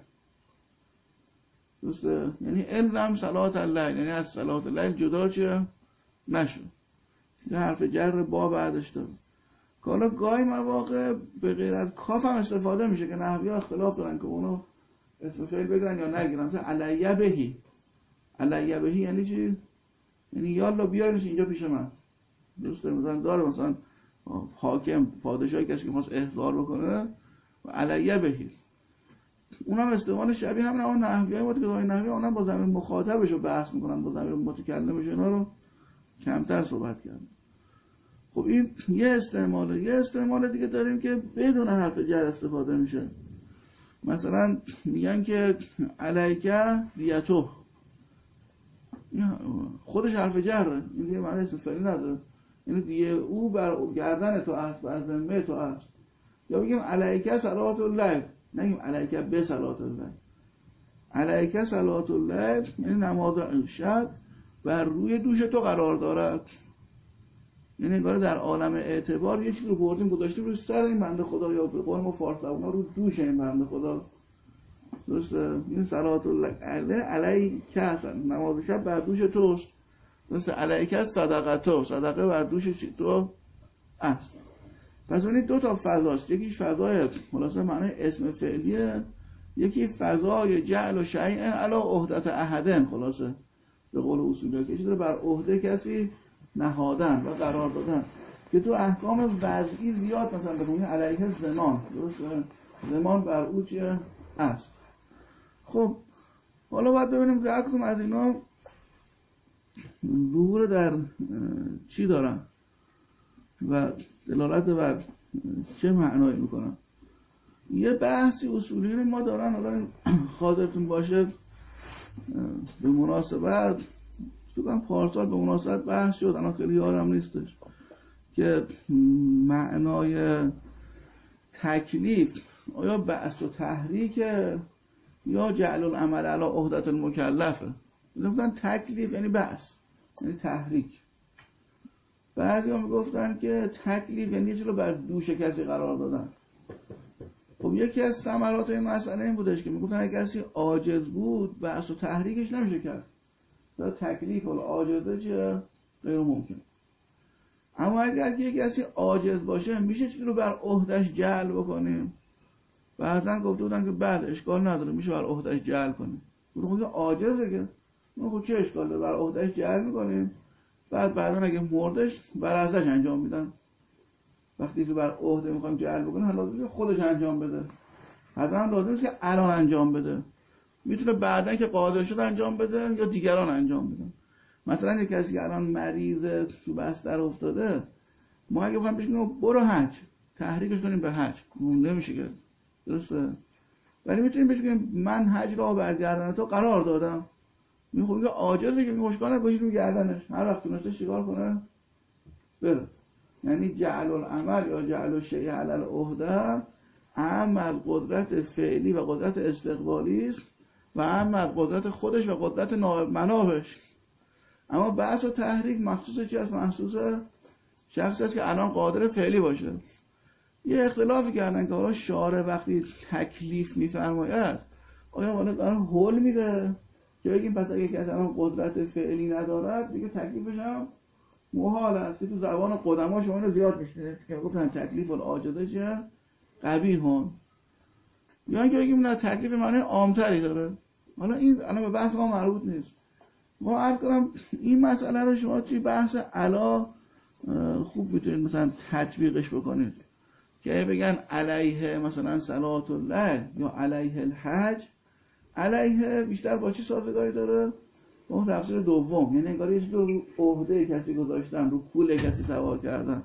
درسته؟ یعنی الزم صلات الله، یعنی از صلات الله جدا چه نشو. یه حرف جر با بعدش داره. که حالا گاهی مواقع به غیر از کاف هم استفاده میشه که نحوی‌ها اختلاف دارن که اونو اسم فعل بگیرن یا نگیرن. مثلا علیه بهی، علیه بهی یعنی چی؟ یعنی یالا بیارینش اینجا پیش من. درسته؟ مثلا داره مثلا حاکم، پادشاهی، کسی که خواست احضار بکنه و علیه بهی، اونم استعمال شبیه همین اون نحویه بود که گاهی نحویه اونم با ضمیر مخاطبش رو بحث میکنن، با ضمیر متکلمش اینا رو کمتر صحبت کردن. خب این یه استعماله. یه استعمال دیگه داریم که بدون حرف جر استفاده میشه. مثلا میگن که علیکه دیتو، خودش حرف جره، این دیگه معنی اسم فعلی نداره، یعنی دیگه او بر گردن تو است، بر ذمه تو است. یا بگیم علیکه صلوات الله، نگیم علیکه به صلوات الله. علیکه صلوات الله یعنی نماز شب بر روی دوش تو قرار دارد، یعنی انگار در عالم اعتبار یه چیزی رو بردیم گذاشتیم روی سر این بنده خدا، یا به قول ما فارس‌زبونا رو دوش این بنده خدا. درسته؟ این صلوات الله علیکه هستن، نماز شب بر دوش توست. درسته؟ علیکه صدقه صدقه بر دوش تو است. پس ببینید دو تا فضاست، یکی فضای خلاصه معنی اسم فعلیه، یکی فضای جعل و شیء علی عهدت احدن، خلاصه به قول اصولی‌ها که چیزی رو بر عهده کسی نهادن و قرار دادن، که تو احکام وضعی زیاد مثلا بگیم علیه زمان، درسته؟ زمان بر او چیه؟ است. خب حالا باید ببینیم که هر کدوم از اینا ظهور در چی دارن و دلالت بر چه معنایی میکنن. یه بحثی اصولی ما دارن، حالا خاطرتون باشه به مناسبت تو پارسال به مناسبت بحث شد، الان خیلی یادم نیستش، که معنای تکلیف آیا بعث و تحریک یا جعل العمل علی عهدت المکلفه. گفتن تکلیف یعنی بعث، یعنی تحریک. بعضی هم گفتن که تکلیف یعنی چیزی رو بر دوش کسی قرار دادن. خب یکی از ثمرات این مسئله این بودش که میگفتن اگه کسی عاجز بود بعث و تحریکش نمیشه کرد، تکلیف و عاجزه چه غیر ممکن. اما اگر که کسی عاجز باشه میشه چیزی رو بر عهدهش جعل بکنیم. بعضن گفته بودن که بله اشکال نداره میشه بر عهدهش جعل کنیم. خود عاجزه که خب چه اشکال داره، بر عهدهش جعل میکنیم، بعدا اگه مردش بر ازش انجام میدن. وقتی که بر عهده میخوایم جعل بکنیم لازمه خودش انجام بده، حتما لازمه که الان انجام بده، میتونه بعدن که قادر شد انجام بده یا دیگران انجام بدن. مثلا یک کسی که الان مریضه تو بستر افتاده، ما اگه بخوایم بگیم برو حج، تحریکش کنیم به حج نمیشه که، درسته؟ ولی میتونیم بگیم من حج را بر گردن تو قرار دادم. میگه عاجزه که مشکانه باشید رو گردنش، هر وقت تونسته شکار کنه بره. یعنی جعل العمل یا جعل الشیء علی العهده عمل قدرت فعلی و قدرت استقبالی است و عمل قدرت خودش و قدرت نائب منابش. اما بحث و تحریک مخصوص چی است؟ مخصوص شخصی است که الان قادر فعلی باشه. یه اختلافی کردن که حالا شارع وقتی تکلیف میفرماید آیا حالا داره حل میده که بگیم پس اگه کسی الان قدرت فعلی ندارد دیگه تکلیفش هم محال است، که تو زبان قدما شما اینو زیاد میشنید که گفتن تکلیف العاجزه چه قبیحون، یا اینکه بگیم نه تکلیف معنی عامتری داره. حالا این الان به بحث ما مربوط نیست. ما عرض کنم این مسئله رو شما توی بحث علا خوب میتونید مثلا تطبیقش بکنید که بگن علیه مثلا صلات الله یا علیه الحج، علیه بیشتر با چی سازگاری داره؟ با اون تفسیر دوم، یعنی انگار یه چیزی رو عهده کسی گذاشتن، رو کول کسی سوار کردن.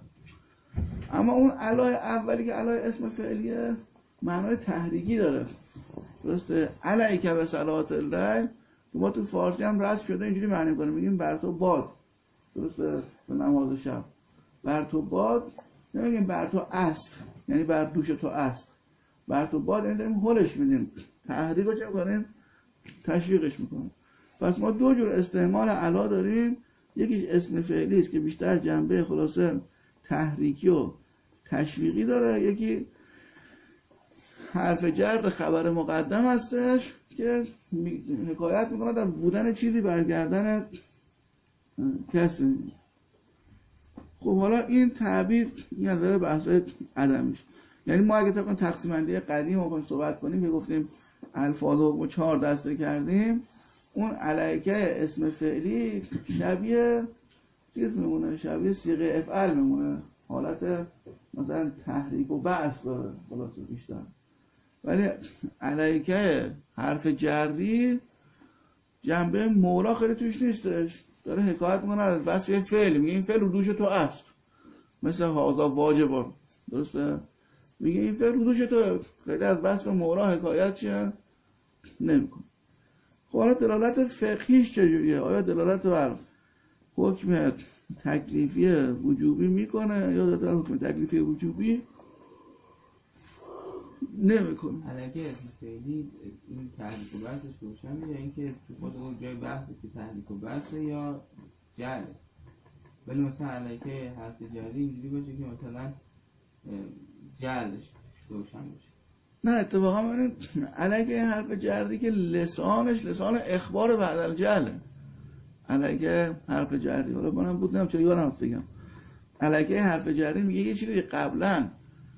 اما اون علای اولی که علای اسم فعلیه معنای تحریکی داره، درسته؟ علیه به صلات الله ما تو فارسی هم رسم شده اینجوری معنی می‌کنه، میگیم بر تو باد، درسته؟ به نماز شب بر تو باد، نمیگیم بر تو است یعنی بر دوش تو است، بر تو باد یعنی داریم هلش میدیم، تحریک رو چه می‌کنیم؟ تشویقش می‌کنیم. پس ما دو جور استعمال علا داریم، یکیش اسم فعلی است که بیشتر جنبه خلاصه تحریکی و تشویقی داره، یکی حرف جر خبر مقدم هستش که حکایت میکنه در بودن چیزی برگردن کسی. خب حالا این تعبیر یعنی داره بحث عدمیش. یعنی ما اگه تا تقسیم بندی قدیم رو صحبت کنیم که گفتیم الفاظ رو 4 دسته کردیم، اون علیکه اسم فعلی شبیه چیز میمونه، شبیه صیغه افعل میمونه، حالت مثلا تحریک و بحث داره خلاصه بیشتر. ولی علیکه حرف جری جنبه مولا خیلی توش نیستش، داره حکایت میکنه از وصف یه فعل، میگه این فعل رو دوش تو است، مثل هازا واجبان، درسته؟ میگه این فعل رو دوش تو، خیلی از وصف مولا حکایت چیه؟ نمیکنه. خب حالا دلالت فقهیش چجوریه؟ آیا دلالت بر حکم تکلیفی وجوبی میکنه یا دلالت حکم تکلیفی وجوبی نمیکنه؟ علاقه اسم فعلی این تحریک و بحثش روشنه یا اینکه تو خود اون جای بحثه که تحریک و بحثه یا جله؟ ولی مثلا علاقه حرف جری اینجوری باشه که مثلا جلش روشن باشه. نه اتفاقا من علیه حرف جری که لسانش لسان اخبار بعد الجله، علیه حرف جری، حالا منم بود نمیدونم چرا یادم بگم، علیه حرف جری میگه یه چیزی قبلا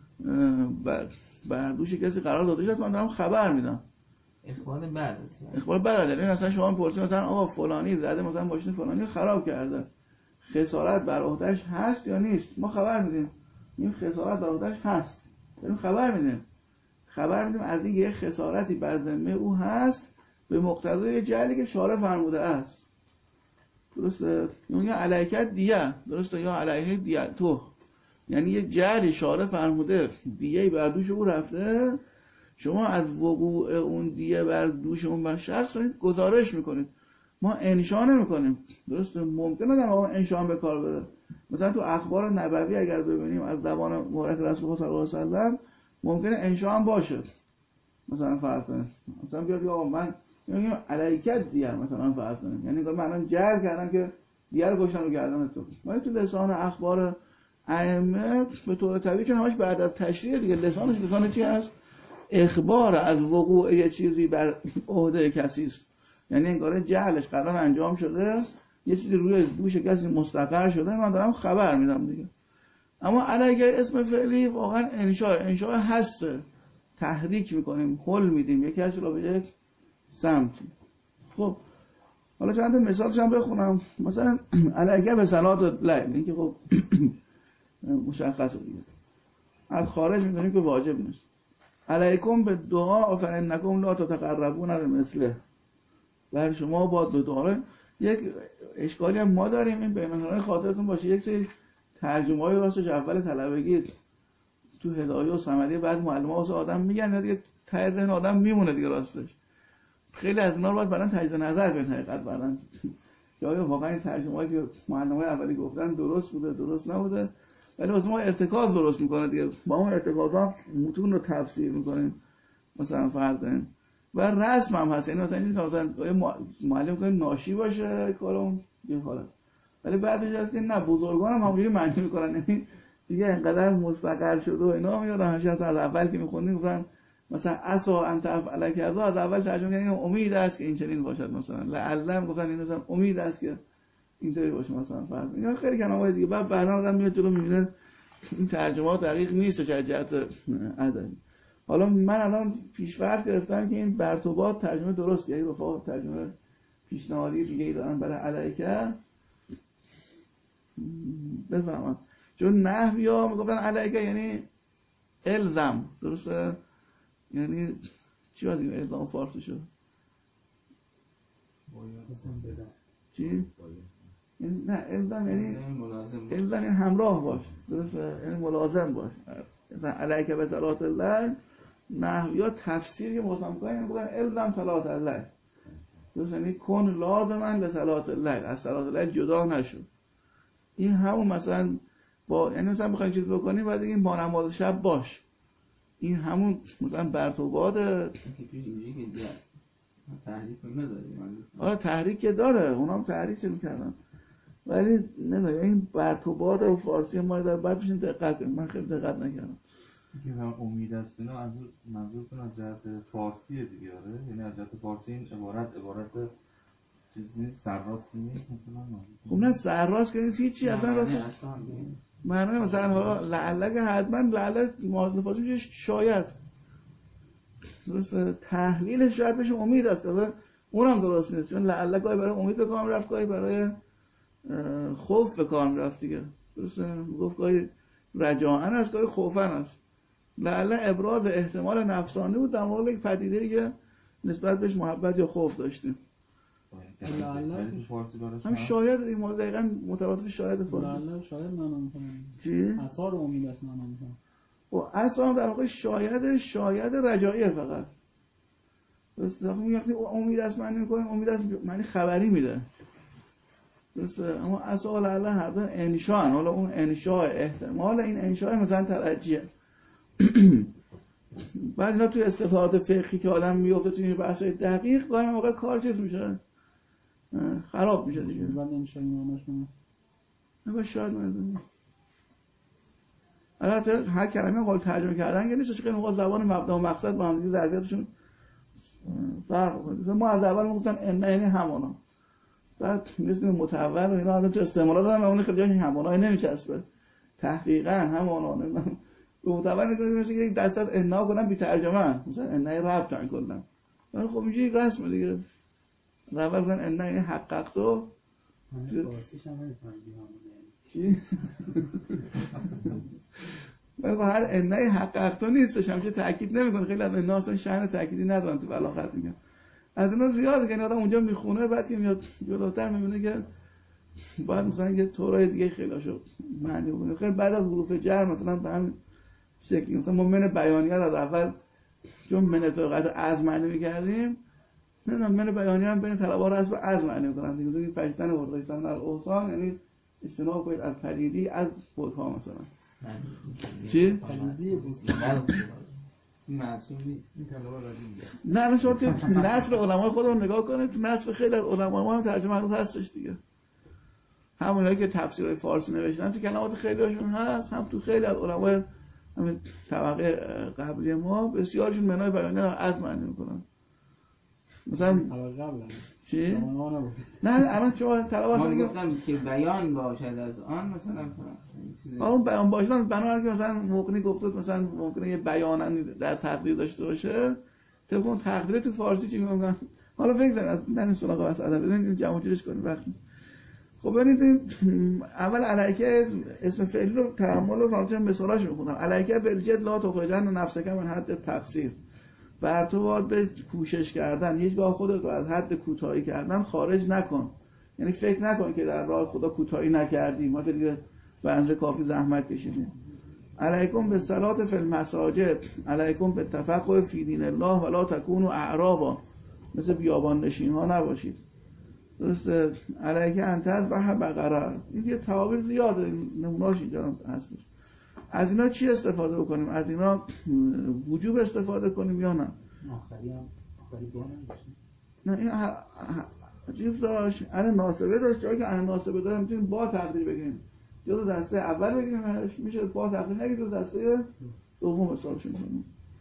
بردوش کسی قرار داده شده، من دارم خبر میدم. اخبار بعد اخبار بعد، یعنی مثلا شما میپرسید مثلا آقا فلانی زده مثلا ماشین فلانی خراب کرده، خسارت بر عهده‌اش هست یا نیست؟ ما خبر میدیم این خسارت بر عهده‌اش هست، یعنی خبر میدیم از این یه خسارتی بر ذمه او هست به مقتضای جعلی که شارع فرموده است، درسته؟ یا علیکت دیه، درسته؟ یا علیه دیه تو، یعنی یه جعلی شارع فرموده دیهی بر دوش او رفته، شما از وقوع اون دیه بر دوش اون بر شخص رو گزارش میکنید، ما انشا نمیکنیم، درسته؟ ممکنه در ما انشا به کار بره. مثلا تو اخبار نبوی اگر ببینیم از زبان مبارک رسول الله صلی الله علیه و سلم ممکنه انشا هم باشه، مثلا فرض کنیم مثلا بیاد آقا من میگم علیکت دیه مثلا فرض کنیم، یعنی من جر کردم که دیه رو گشتم رو گردن تو، ولی تو لسان اخبار ائمه به طور طبیعی چون همش بعد از تشریع دیگه لسانش لسان چی هست؟ اخبار از وقوع یه چیزی بر عهده کسی است، یعنی انگار جعلش قرار انجام شده، یه چیزی روی دوش کسی مستقر شده، من دارم خبر میدم دیگه. اما علیه اسم فعلی واقعا انشاء هست، تحریک میکنیم، حل میدیم یکی از رو به یک سمت. خب حالا چند تا مثالش هم بخونم. مثلا علیه به صلات لیل، این که خب مشخصه دیگه، از خارج میدونیم که واجب نیست. علیکم به دعا فانکم لا تتقربون بمثله، بر شما با دعا. یک اشکالی هم ما داریم، این بین‌المللی خاطرتون باشه یک سری ترجمه‌های راستش اول طلبگی تو هدایه و صمدیه بعد معلم‌ها واسه آدم میگن دیگه ته ذهن آدم میمونه دیگه راستش. خیلی از اینا رو باید بعداً تجزیه نظر کنید حقیقت بعداً که آیا واقعا این ترجمه‌ای که معلم‌های اولی گفتن درست بوده درست نبوده، ولی واسه ما ارتکاز درست میکنه دیگه، با اون ارتکازات متون رو تفسیر میکنیم مثلا فرضاً و رسم هم هست، یعنی مثلا این مثلا معلم کنه ناشی باشه کارم یه حالت، ولی بعدش هست که نه بزرگان هم همونجوری معنی میکنن، یعنی دیگه انقدر مستقر شده و اینا. میادم همیشه از اول که میخونیم گفتن مثلا عسى ان تفعل کذا، از اول ترجمه کردن امید است که این چنین باشد، مثلا لعل گفتن این مثلا امید است که اینطوری باشه مثلا فرض. اینا خیلی کلمات دیگه بعدا آدم میاد جلو میبینه این ترجمه‌ها دقیق نیست از جهت ادبی. حالا من الان پیش‌فرض گرفتم که این برتوبات ترجمه درست، یعنی رفاق ترجمه پیشنهادی دیگه ای دارن برای علیکه بفهمم، چون نحویا میگفتن علیکه یعنی الزم، درسته؟ یعنی چی باید این الزام فارسی شد؟ چی؟ نه الزم یعنی الزم یعنی همراه باش، درسته؟ یعنی ملازم باش. مثلا علیکه به صلات الله نحویا تفسیر که مقسم کنن میگن الزم صلات الله، درسته؟ یعنی کن لازما لصلات الله، از صلات الله جدا نشو. این همون مثلا با یعنی مثلا بخواید چیز بکنی باید این با نماز شب باش، این همون مثلا برتوبات تحریک نداره. آره تحریک که داره، اونام تحریک میکردن، ولی نمیدونم این برتوبات فارسی ما در بعد بشین دقت کنیم، من خیلی دقت نکردم. که هم امید است اینا منظورتون از جهت فارسیه دیگه، آره؟ یعنی از جهت فارسی این عبارت چیزی سرراست نیست مثلا. خب نه سرراست که نیست هیچی اصلا راستش معنی مثلا حالا لعله که حتما لعله مؤلفات میشه شاید درسته تحلیلش شاید بشه امید است اونم درست نیست چون لعله گاهی برای امید به کار میرفت گاهی برای خوف به کار میرفت دیگه درسته گفت گاهی رجاعن است گاهی خوفن است لعله ابراز احتمال نفسانی بود در مورد یک پدیده‌ای که نسبت بهش محبت یا خوف داشتیم هم شاید این مورد دقیقاً مترادف شاید فارسی لعله شاید معنا می‌کنه چی؟ اثار امید است معنا می‌کنه و اصلا در واقع شاید رجاییه فقط درسته وقتی امید است معنی می‌کنیم امید است معنی خبری میده درسته اما اصلا لعله هر دو انشاء حالا اون انشاء احتمال این انشاء مثلا ترجیه بعد اینا توی استفاده فقهی که آدم میفته توی بحث‌های دقیق گاهی موقع کار چیز میشه خراب میشه دیگه بعد انشاء معناش نه شاید من البته هر کلمه قول ترجمه کردن که نیست خیلی موقع زبان مبدا و مقصد با هم دیگه ظرفیتشون فرق می‌کنه ما از اول میگفتن ان یعنی همانا بعد مثل متحول و اینا الان تو استعمالات دارن اون خیلی جاش همانا نمیچسبه تحقیقاً همانا نمیدونم متحول میگه مثل یک دسته انا کنن بی ترجمه مثلا ان ربط کردن خب اینجوری رسمه دیگه اول گفتن ان یعنی حقق تو فارسیش هم نمی‌فهمم چی ولی هر ان حقق تو نیستش همیشه تاکید نمیکنه خیلی از اینا اصلا شأن تاکیدی ندارن تو بلاغت میگن از اینا زیاده که آدم اونجا میخونه بعد که میاد جلوتر میبینه که بعد مثلا یه طورای دیگه خیلیشو معنی بکنه خیلی بعد از حروف جر مثلا به همین شکلی مثلا ما من بیانیه از اول چون من طاقت از معنی میکردیم نمیدونم من بیانیه هم بین طلبا رو از معنی میکنن دیگه فشتن ورقیسان در اوسان یعنی اجتناب کنید از پلیدی از خودها مثلا چی؟ پلیدی بود معصومی این طلبا را دیگه نه الان شما تو نثر علمای خودمون نگاه کنید تو نثر خیلی از علما ما هم ترجمه هنوز هستش دیگه همونایی که تفسیرهای فارسی نوشتن تو کلمات خیلی هاشون هست هم تو خیلی از علمای همین طبقه قبلی ما بسیارشون منای بیانیه رو از معنی میکنن مثلا قبل چی؟ نه الان شما طلبا ما گفتم که بیان باشد از آن مثلا اون بیان باشدن بنابراین که مثلا مقنی گفته مثلا ممکنه یه بیانن در تقدیر داشته باشه طبق اون تقدیر تو فارسی چی میگن حالا فکر کنید از نه سراغ واسه ادب بزنید جمع جورش کنید وقت نیست خب ببینید اول علیکه اسم فعلی رو تحمل و فرضاً مثالاش میخونم علیکه بالجد لا تخرجن نفسک من حد تقصیر بر تو باید به کوشش کردن هیچگاه خودت رو از حد کوتاهی کردن خارج نکن یعنی فکر نکن که در راه خدا کوتاهی نکردیم ما که دیگه به اندازه کافی زحمت کشیدیم علیکم بالصلاة فی المساجد علیکم بالتفقه فی دین الله ولا تکونوا اعرابا مثل بیابان نشین ها نباشید درسته علیکه انت از بقره این دیگه تعابیر زیاده نمونهاش اینجا هستش از اینا چی استفاده بکنیم از اینا وجوب استفاده کنیم یا نه آخری دو نه این چیز داشت ان ناسبه داشت جایی که ان ناسبه داره میتونیم با تقدیر بگیریم یا تو دسته اول بگیریم میشه با تقدیر نگیریم تو دسته دوم حسابش میکنیم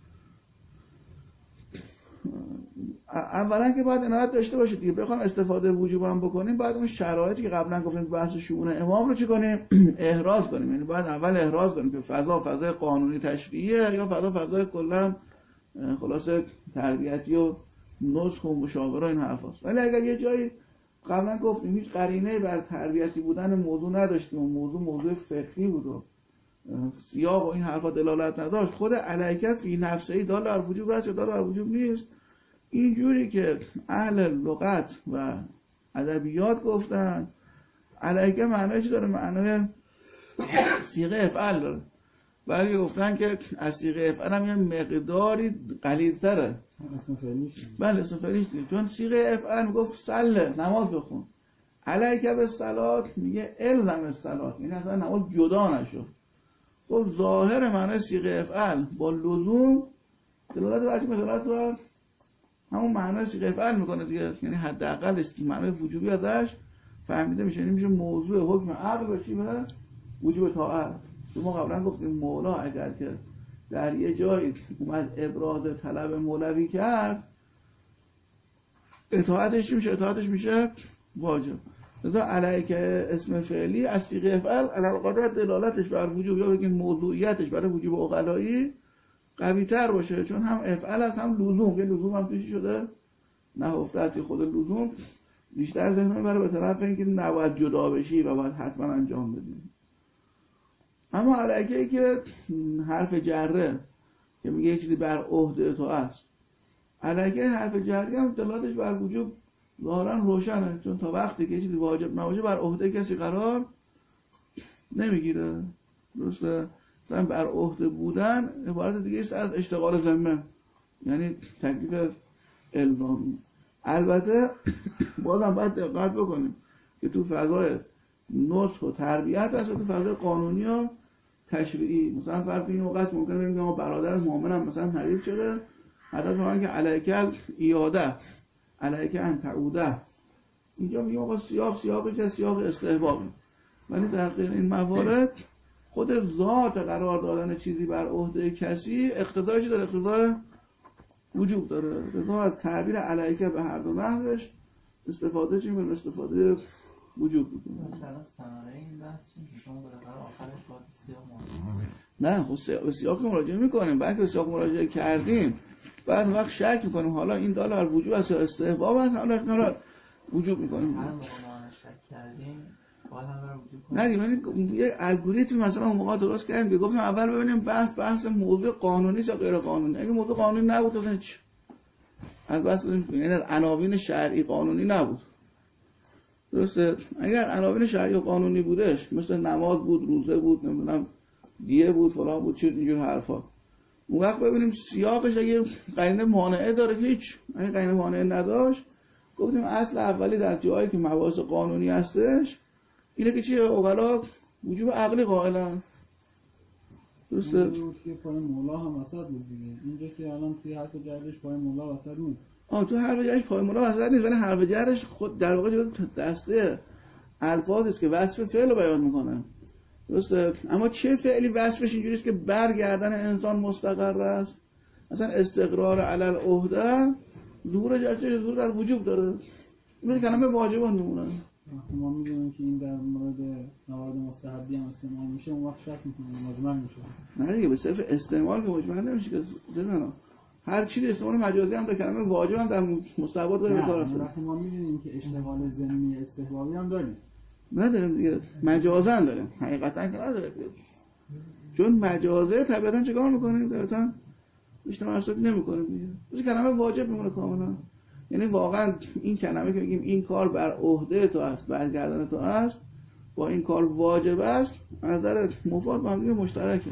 اولا که باید عنایت داشته باشید دیگه بخوام استفاده وجوب هم بکنیم باید اون شرایطی که قبلا گفتیم بحث شؤون امام رو چی کنیم احراز کنیم یعنی باید اول احراز کنیم که فضای قانونی تشریعیه یا فضای کلا خلاصه تربیتی و نسخ و مشاوره این حرفاست ولی اگر یه جایی قبلا گفتیم هیچ قرینه بر تربیتی بودن موضوع نداشتیم و موضوع فقهی بود و سیاق و این حرفا دلالت نداشت خود علیکه فی نفسه دال بر وجوب است یا دال بر وجوب نیست اینجوری که اهل لغت و ادبیات گفتن علیکه معنیش داره معنای صیغه افعال داره ولی گفتن که از صیغه افعال هم یه مقداری قلیل‌تره اسم فعلیش بله اسم فعلیش دیگه چون صیغه افعال میگفت صله نماز بخون علیکه بالصلات میگه الزم الصلات یعنی اصلا نماز جدا نشو خب ظاهر معنای صیغه افعال با لزوم دلالت بر همون معنای صیغه افعال میکنه دیگه یعنی حداقل معنای وجوبی ازش فهمیده میشه یعنی میشه موضوع حکم عقل بشی به وجوب طاعت ما قبلا گفتیم مولا اگر که در یه جایی اومد ابراز طلب مولوی کرد اطاعتش میشه، اطاعتش میشه واجب. لذا علیک اسم فعلی از صیغه افعل علی‌القدر دلالتش بر وجوب یا بگیم موضوعیتش برای وجوب عقلایی قوی تر باشه، چون هم افعل است هم لزوم. یه لزوم هم توشی شده نهفته است، خود لزوم بیشتر ذهن میبره به طرف اینکه نباید جدا بشی و باید حتما انجام بدی. اما علیکه که حرف جره که میگه یه چیزی بر عهده تو است، علیکه حرف جری هم دلالتش بر وجوب ظاهرا روشنه، چون تا وقتی که یه چیزی واجب نباشه بر عهده کسی قرار نمیگیره. درسته؟ مثلا بر عهده بودن عبارت دیگه است از اشتغال ذمه، یعنی تکلیف الزامی. البته بازم باید دقت بکنیم که تو فضای نصح و تربیت هست و تو فضای قانونی و تشریعی. مثلا فرق این موقع است ممکنه بگیم ما برادر مؤمنم مثلا حریف شده، حتی میگن که علیکل ایاده علیکل ان تعوده، اینجا میگیم آقا سیاقی که سیاق استحبابی، ولی در غیر این موارد خود ذات قرار دادن چیزی بر عهده کسی اقتضایش داره، اقتضای وجوب داره. لذا از تعبیر علیکه به هر دو نحوش استفاده چی می‌کنیم؟ استفاده وجوب می‌کنیم. مثلا ثمره این بحث چیه؟ شما بالاخره آخرش باید سیاق نه خب سیاق مراجعه می‌کنیم، بعد که سیاق مراجعه کردیم بعد وقت شک می‌کنیم حالا این دال وجوب است یا استحباب است، حالا وجوب می‌کنیم. هر موقع ما شک کردیم باید هم برای وجوب کنیم. نه دیگه یک الگوریتم مثلا اون موقع درست کردیم که گفتیم اول ببینیم بحث موضوع قانونی یا غیر قانونی. اگه موضوع قانونی نبود اصلا چی؟ البته یعنی عناوین شرعی قانونی نبود. درسته؟ اگر عناوین شرعی و قانونی بودش مثل نماز بود، روزه بود، نمیدونم دیه بود، فلان بود، چه اینجور حرفا، اون وقت ببینیم سیاقش اگه قرینه مانعه داره هیچ، اگه قرینه مانعه نداشت گفتیم اصل اولی در جایی که مباحث قانونی هستش اینه که چیه؟ اولا وجوب عقلی قائلن. درسته؟ این بود که پای مولا هم وسط بود دیگه، اینجا که الان توی حرف جرش پای مولا وسط نیست. تو حرف جرش پای مولا وسط نیست، ولی حرف جرش خود در واقع جدا دسته الفاظی است که وصف فعل رو بیان میکنن. درسته؟ اما چه فعلی وصفش اینجوری است که برگردن انسان مستقر است؟ مثلا استقرار علی العهده ظهور جرش ظهور در وجوب داره، این کلمه واجبان میمونه. ما میدونیم که این در مورد موارد مستحبی هم استعمال میشه، اون وقت شک میکنیم مجمل میشه. نه دیگه به صرف استعمال که مجمل نمیشه که بزنم هر چی استعمال مجازی هم در کلمه واجب هم در مستحبات داره به کار افتاده. وقتی ما میدونیم که اشتغال ضمنی استحبابی هم داریم، نداریم دیگه، مجازن داریم، حقیقتا که نداره، چون مجازه طبیعتا چیکار میکنیم؟ طبیعتا بیشتر اصلا نمیکنیم دیگه، بس کلمه واجب میمونه کاملا. یعنی واقعا این کلمه که میگیم این کار بر عهده تو است، برگردن تو است، با این کار واجب است، از نظر مفاد با هم دیگه مشترکه.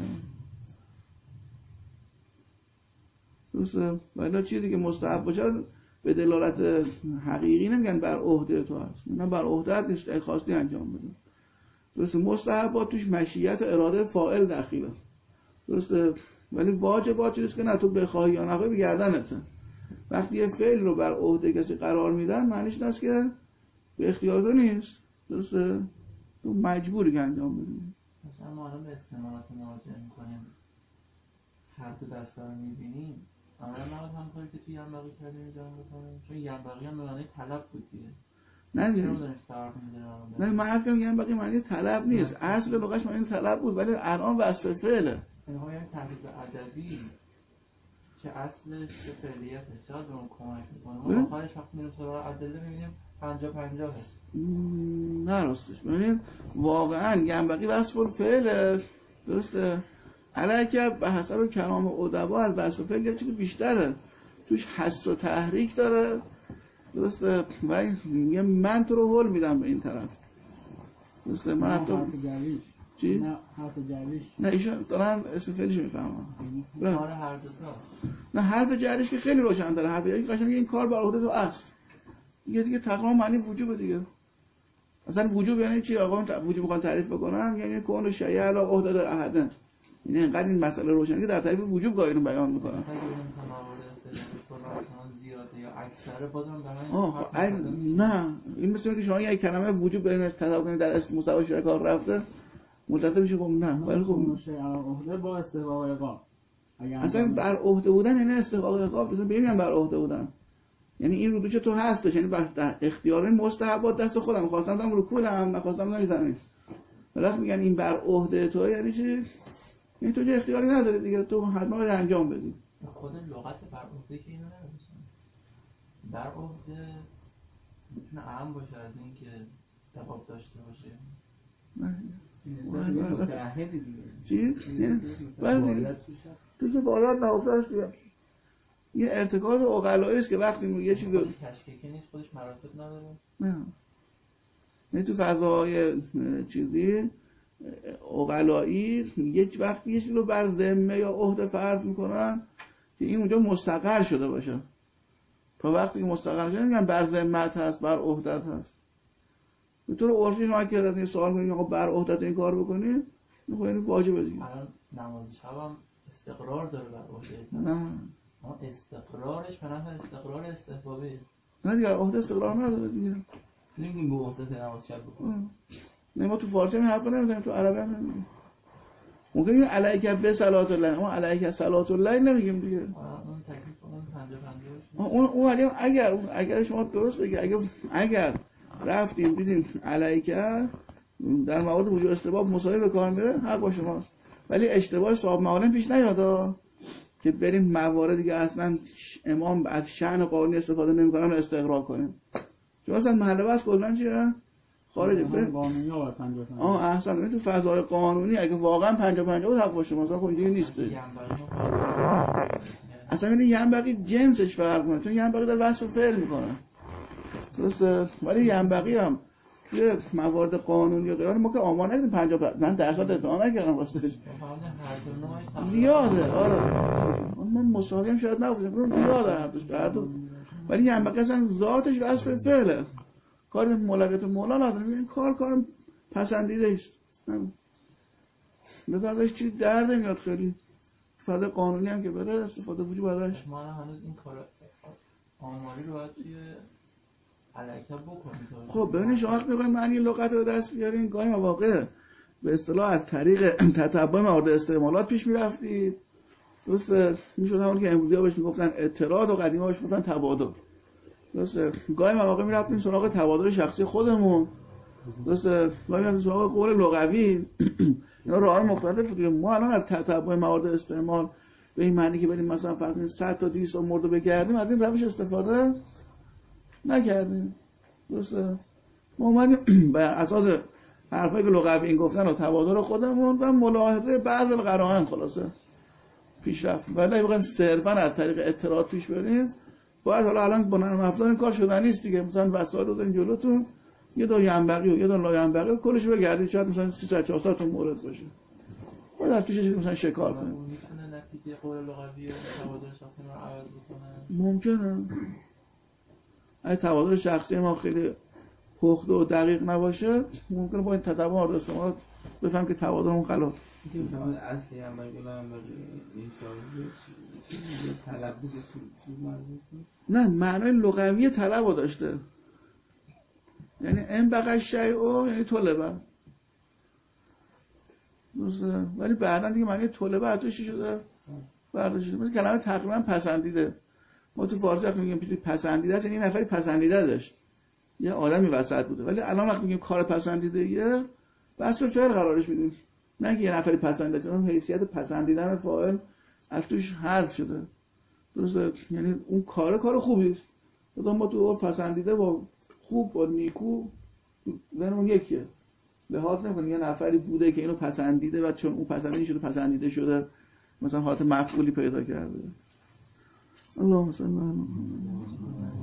درسته؟ ولی چیزی که مستحب باشه به دلالت حقیقی نمیگن بر عهده تو است، نه بر عهده‌ات نیست، خواستی انجام بده. درسته؟ مستحبات توش مشیت و اراده فاعل داخله. درسته؟ ولی واجبات چیزی که نه تو بخوای یا نخوای به گردنته. وقتی یه فعل رو بر عهده کسی قرار میدن معنیش اینه که به اختیار تو نیست. درسته؟ تو مجبوری که انجام بدی. مثلا ما الان به استعمالات مراجعه میکنیم، هر دو دسته رو میبینیم، اما نباید هم کاری که توی ینبغی کردیم انجام بکنیم، چون ینبغی هم به معنی طلب بود دیگه. نه دیگه. چرا داریم فرق میذاریم؟ نه من حرف کنم ینبغی معنی طلب نیست، اصل لغش معنی طلب بود، ولی الان وصف فعله. یعنی تحریف ادبی چه اصلش چه فعلیتش شاید به اون کمک میکنه. ما آخرش وقتی میریم سراغ ادله میبینیم 50-50 هست. نه راستش ببینید واقعا ینبغی وصف الفعل، درسته؟ علیکه به حسب کلام ادبا از وصف فعل یه چیزی بیشتره، توش حس و تحریک داره. درسته؟ و میگه من تو رو هول میدم به این طرف. درسته؟ من حتی چی؟ نه حرف جریش، نه ایشون دارن اسم فعلش میفهمن. کار هر دو تا. نه حرف جریش که خیلی روشن داره، حرف جریش قشنگ میگه این کار بر عهده تو است. دیگه تقریبا معنی وجوبه دیگه. اصلا وجوب یعنی چی؟ آقا وجوب میخوان تعریف بکنن، یعنی کون شیء علی عهده در احدن. یعنی اینقدر این مسئله روشنه که در تعریف وجوب گاهی رو بیان میکنن. اگه ببینیم موارد استفاده زیاده یا اکثر بازم در نه این مثل که شما یک کلمه وجوب برین تصور کنید در اسم مستوی شرکار رفته ملتزم میشه. خب نه، ولی خب شیء علی عهده با استحباب عقاب. اصلا بر عهده بودن یعنی استحقاق عقاب، اصلا ببینیم بر عهده بودن. یعنی این رو تو هستش، یعنی در اختیار مستحبات دست خودم، خواستم دارم رو کولم، نخواستم نمیزنم. ولی میگن این بر عهده تو، یعنی چی؟ یعنی تو چه اختیاری نداری دیگه، تو حتما باید انجام بدی. خود لغت بر عهده که اینو نمی‌دونم. بر عهده میتونه اهم باشه از این که تقاب داشته باشه. چی؟ تو که باید نوفرش دیگه یه ارتکاد عقلایی است که وقتی یه چیزی خودش تشکیکی نیست، خودش مراتب نداره. نه، نه تو فضای چیزی عقلایی وقتی یه چیزی رو بر ذمه یا عهده فرض میکنن که این اونجا مستقر شده باشه. تا وقتی که مستقر شده میگن بر ذمت هست، بر عهدت هست. به طور عرفی شما که از این سوال کنید آقا بر عهدت این کار بکنید، خب این واجبه دیگه. الان نماز شب هم استقرار داره بر عهده. نه اما استقرارش به نفع استقرار استحبابی. نه دیگه عهده استقرار نداره دیگه. نمیگیم به عهده نماز شب بکن. نه ما تو فارسی این حرفا نمیزنیم، تو عربی هم نمیگیم. ممکنه علیک به صلات الله، اما علیک صلات الله نمیگیم دیگه. اون تکلیف اون 50-50 اون ولی اگر شما درست بگید، اگر رفتیم دیدیم علیک در موارد وجوب استحباب مساوی به کار میره، حق با شماست. ولی اشتباه صاحب معالم پیش نیاد که بریم مواردی که اصلا امام از شأن قانونی استفاده نمی‌کنن رو استقرار کنیم. چون اصلا محل بحث کلاً چیه؟ خارج قانونی ها 50-50. احسن. تو فضای قانونی اگه واقعا 50-50 بود حق با شماست، خب اینجوری نیست. اصلا این ینبغی جنسش فرق کنه، چون ینبغی در وصف فعل میکنه. درسته؟ ولی ینبغی هم توی موارد قانونی و غیره ما که آمار نگیریم 50%، من درصد ادعا نکردم واسطش. زیاده. آره. من مساوی هم شاید نبودم، زیاده هر دوش. ولی ینبغی اصلا ذاتش وصف فعله. کار ملقت مولا نداره، این کار پسندیده است. مثلا چی درد نمیاد خیلی. فضای قانونی هم که بره استفاده وجود ازش. ما هنوز این کار آماری رو باید توی علیکه بکنید. خب ببینید شما وقت می‌خواید معنی لغت رو دست بیارین، گاهی مواقع به اصطلاح از طریق تتبع موارد استعمالات پیش می‌رفتید. درسته؟ میشد همون که امروزی‌ها بهش میگفتن اعتراض و قدیما بهش میگفتن تبادل. درسته؟ گاهی مواقع می‌رفتیم سراغ تبادل شخصی خودمون. درسته؟ گاهی می‌رفتیم سراغ قول لغوی. اینا راه‌های مختلف بوده. ما الان از تتبع موارد استعمال به این معنی که بریم مثلا فرض 100 تا 200 تا مورد بگردیم، از این روش استفاده نکردیم. درسته؟ ما اومدیم بر اساس حرفایی که لغوی این گفتن و تبادل خودمون و ملاحظه بعض القرائن خلاصه پیش رفتیم. ولی اگه بخوایم صرفاً از طریق اطلاعات پیش بریم، باید حالا الان با نرم افزار این کار شده نیست دیگه. مثلا وسایل رو دارین جلوتون، یه دور ینبغی و یه دور لاینبغی کلش بگردید، شاید مثلا 300-400 تا مورد باشه. باید از پیشش مثلا شکار کنیم. میتونه نتیجه قول لغوی و تبادل شخصی رو عوض بکنه؟ ممکنه. اگه تبادل شخصی ما خیلی پخته و دقیق نباشه، ممکنه با این تتبع موارد استعمالات بفهم که تبادلمون غلط. اصلی هم این شاید طلب بود نه، معنای لغوی طلب رو داشته. یعنی این بقیه شیء یعنی طلبه. درسته؟ ولی بعداً دیگه معنی طلبه حتوشی شده برداشته شده. مثل کلمه تقریبا پسندیده. ما تو فارسی وقتی میگیم پسندیده است، یعنی یه نفری پسندیده داشت، یه آدمی وسط بوده. ولی الان وقتی میگیم کار پسندیده یه بس به فعل قرارش میدیم، نه که یه نفری پسندیده، چون حیثیت پسندیدن فاعل از توش حذف شده. درسته؟ یعنی اون کار خوبی است. ما تو پسندیده با خوب با نیکو ذهنمون یکیه. لحاظ نمی‌کنه یه نفری بوده که اینو پسندیده و چون اون پسندیده شده مثلا حالت مفعولی پیدا کرده. اللهم صل علی محمد.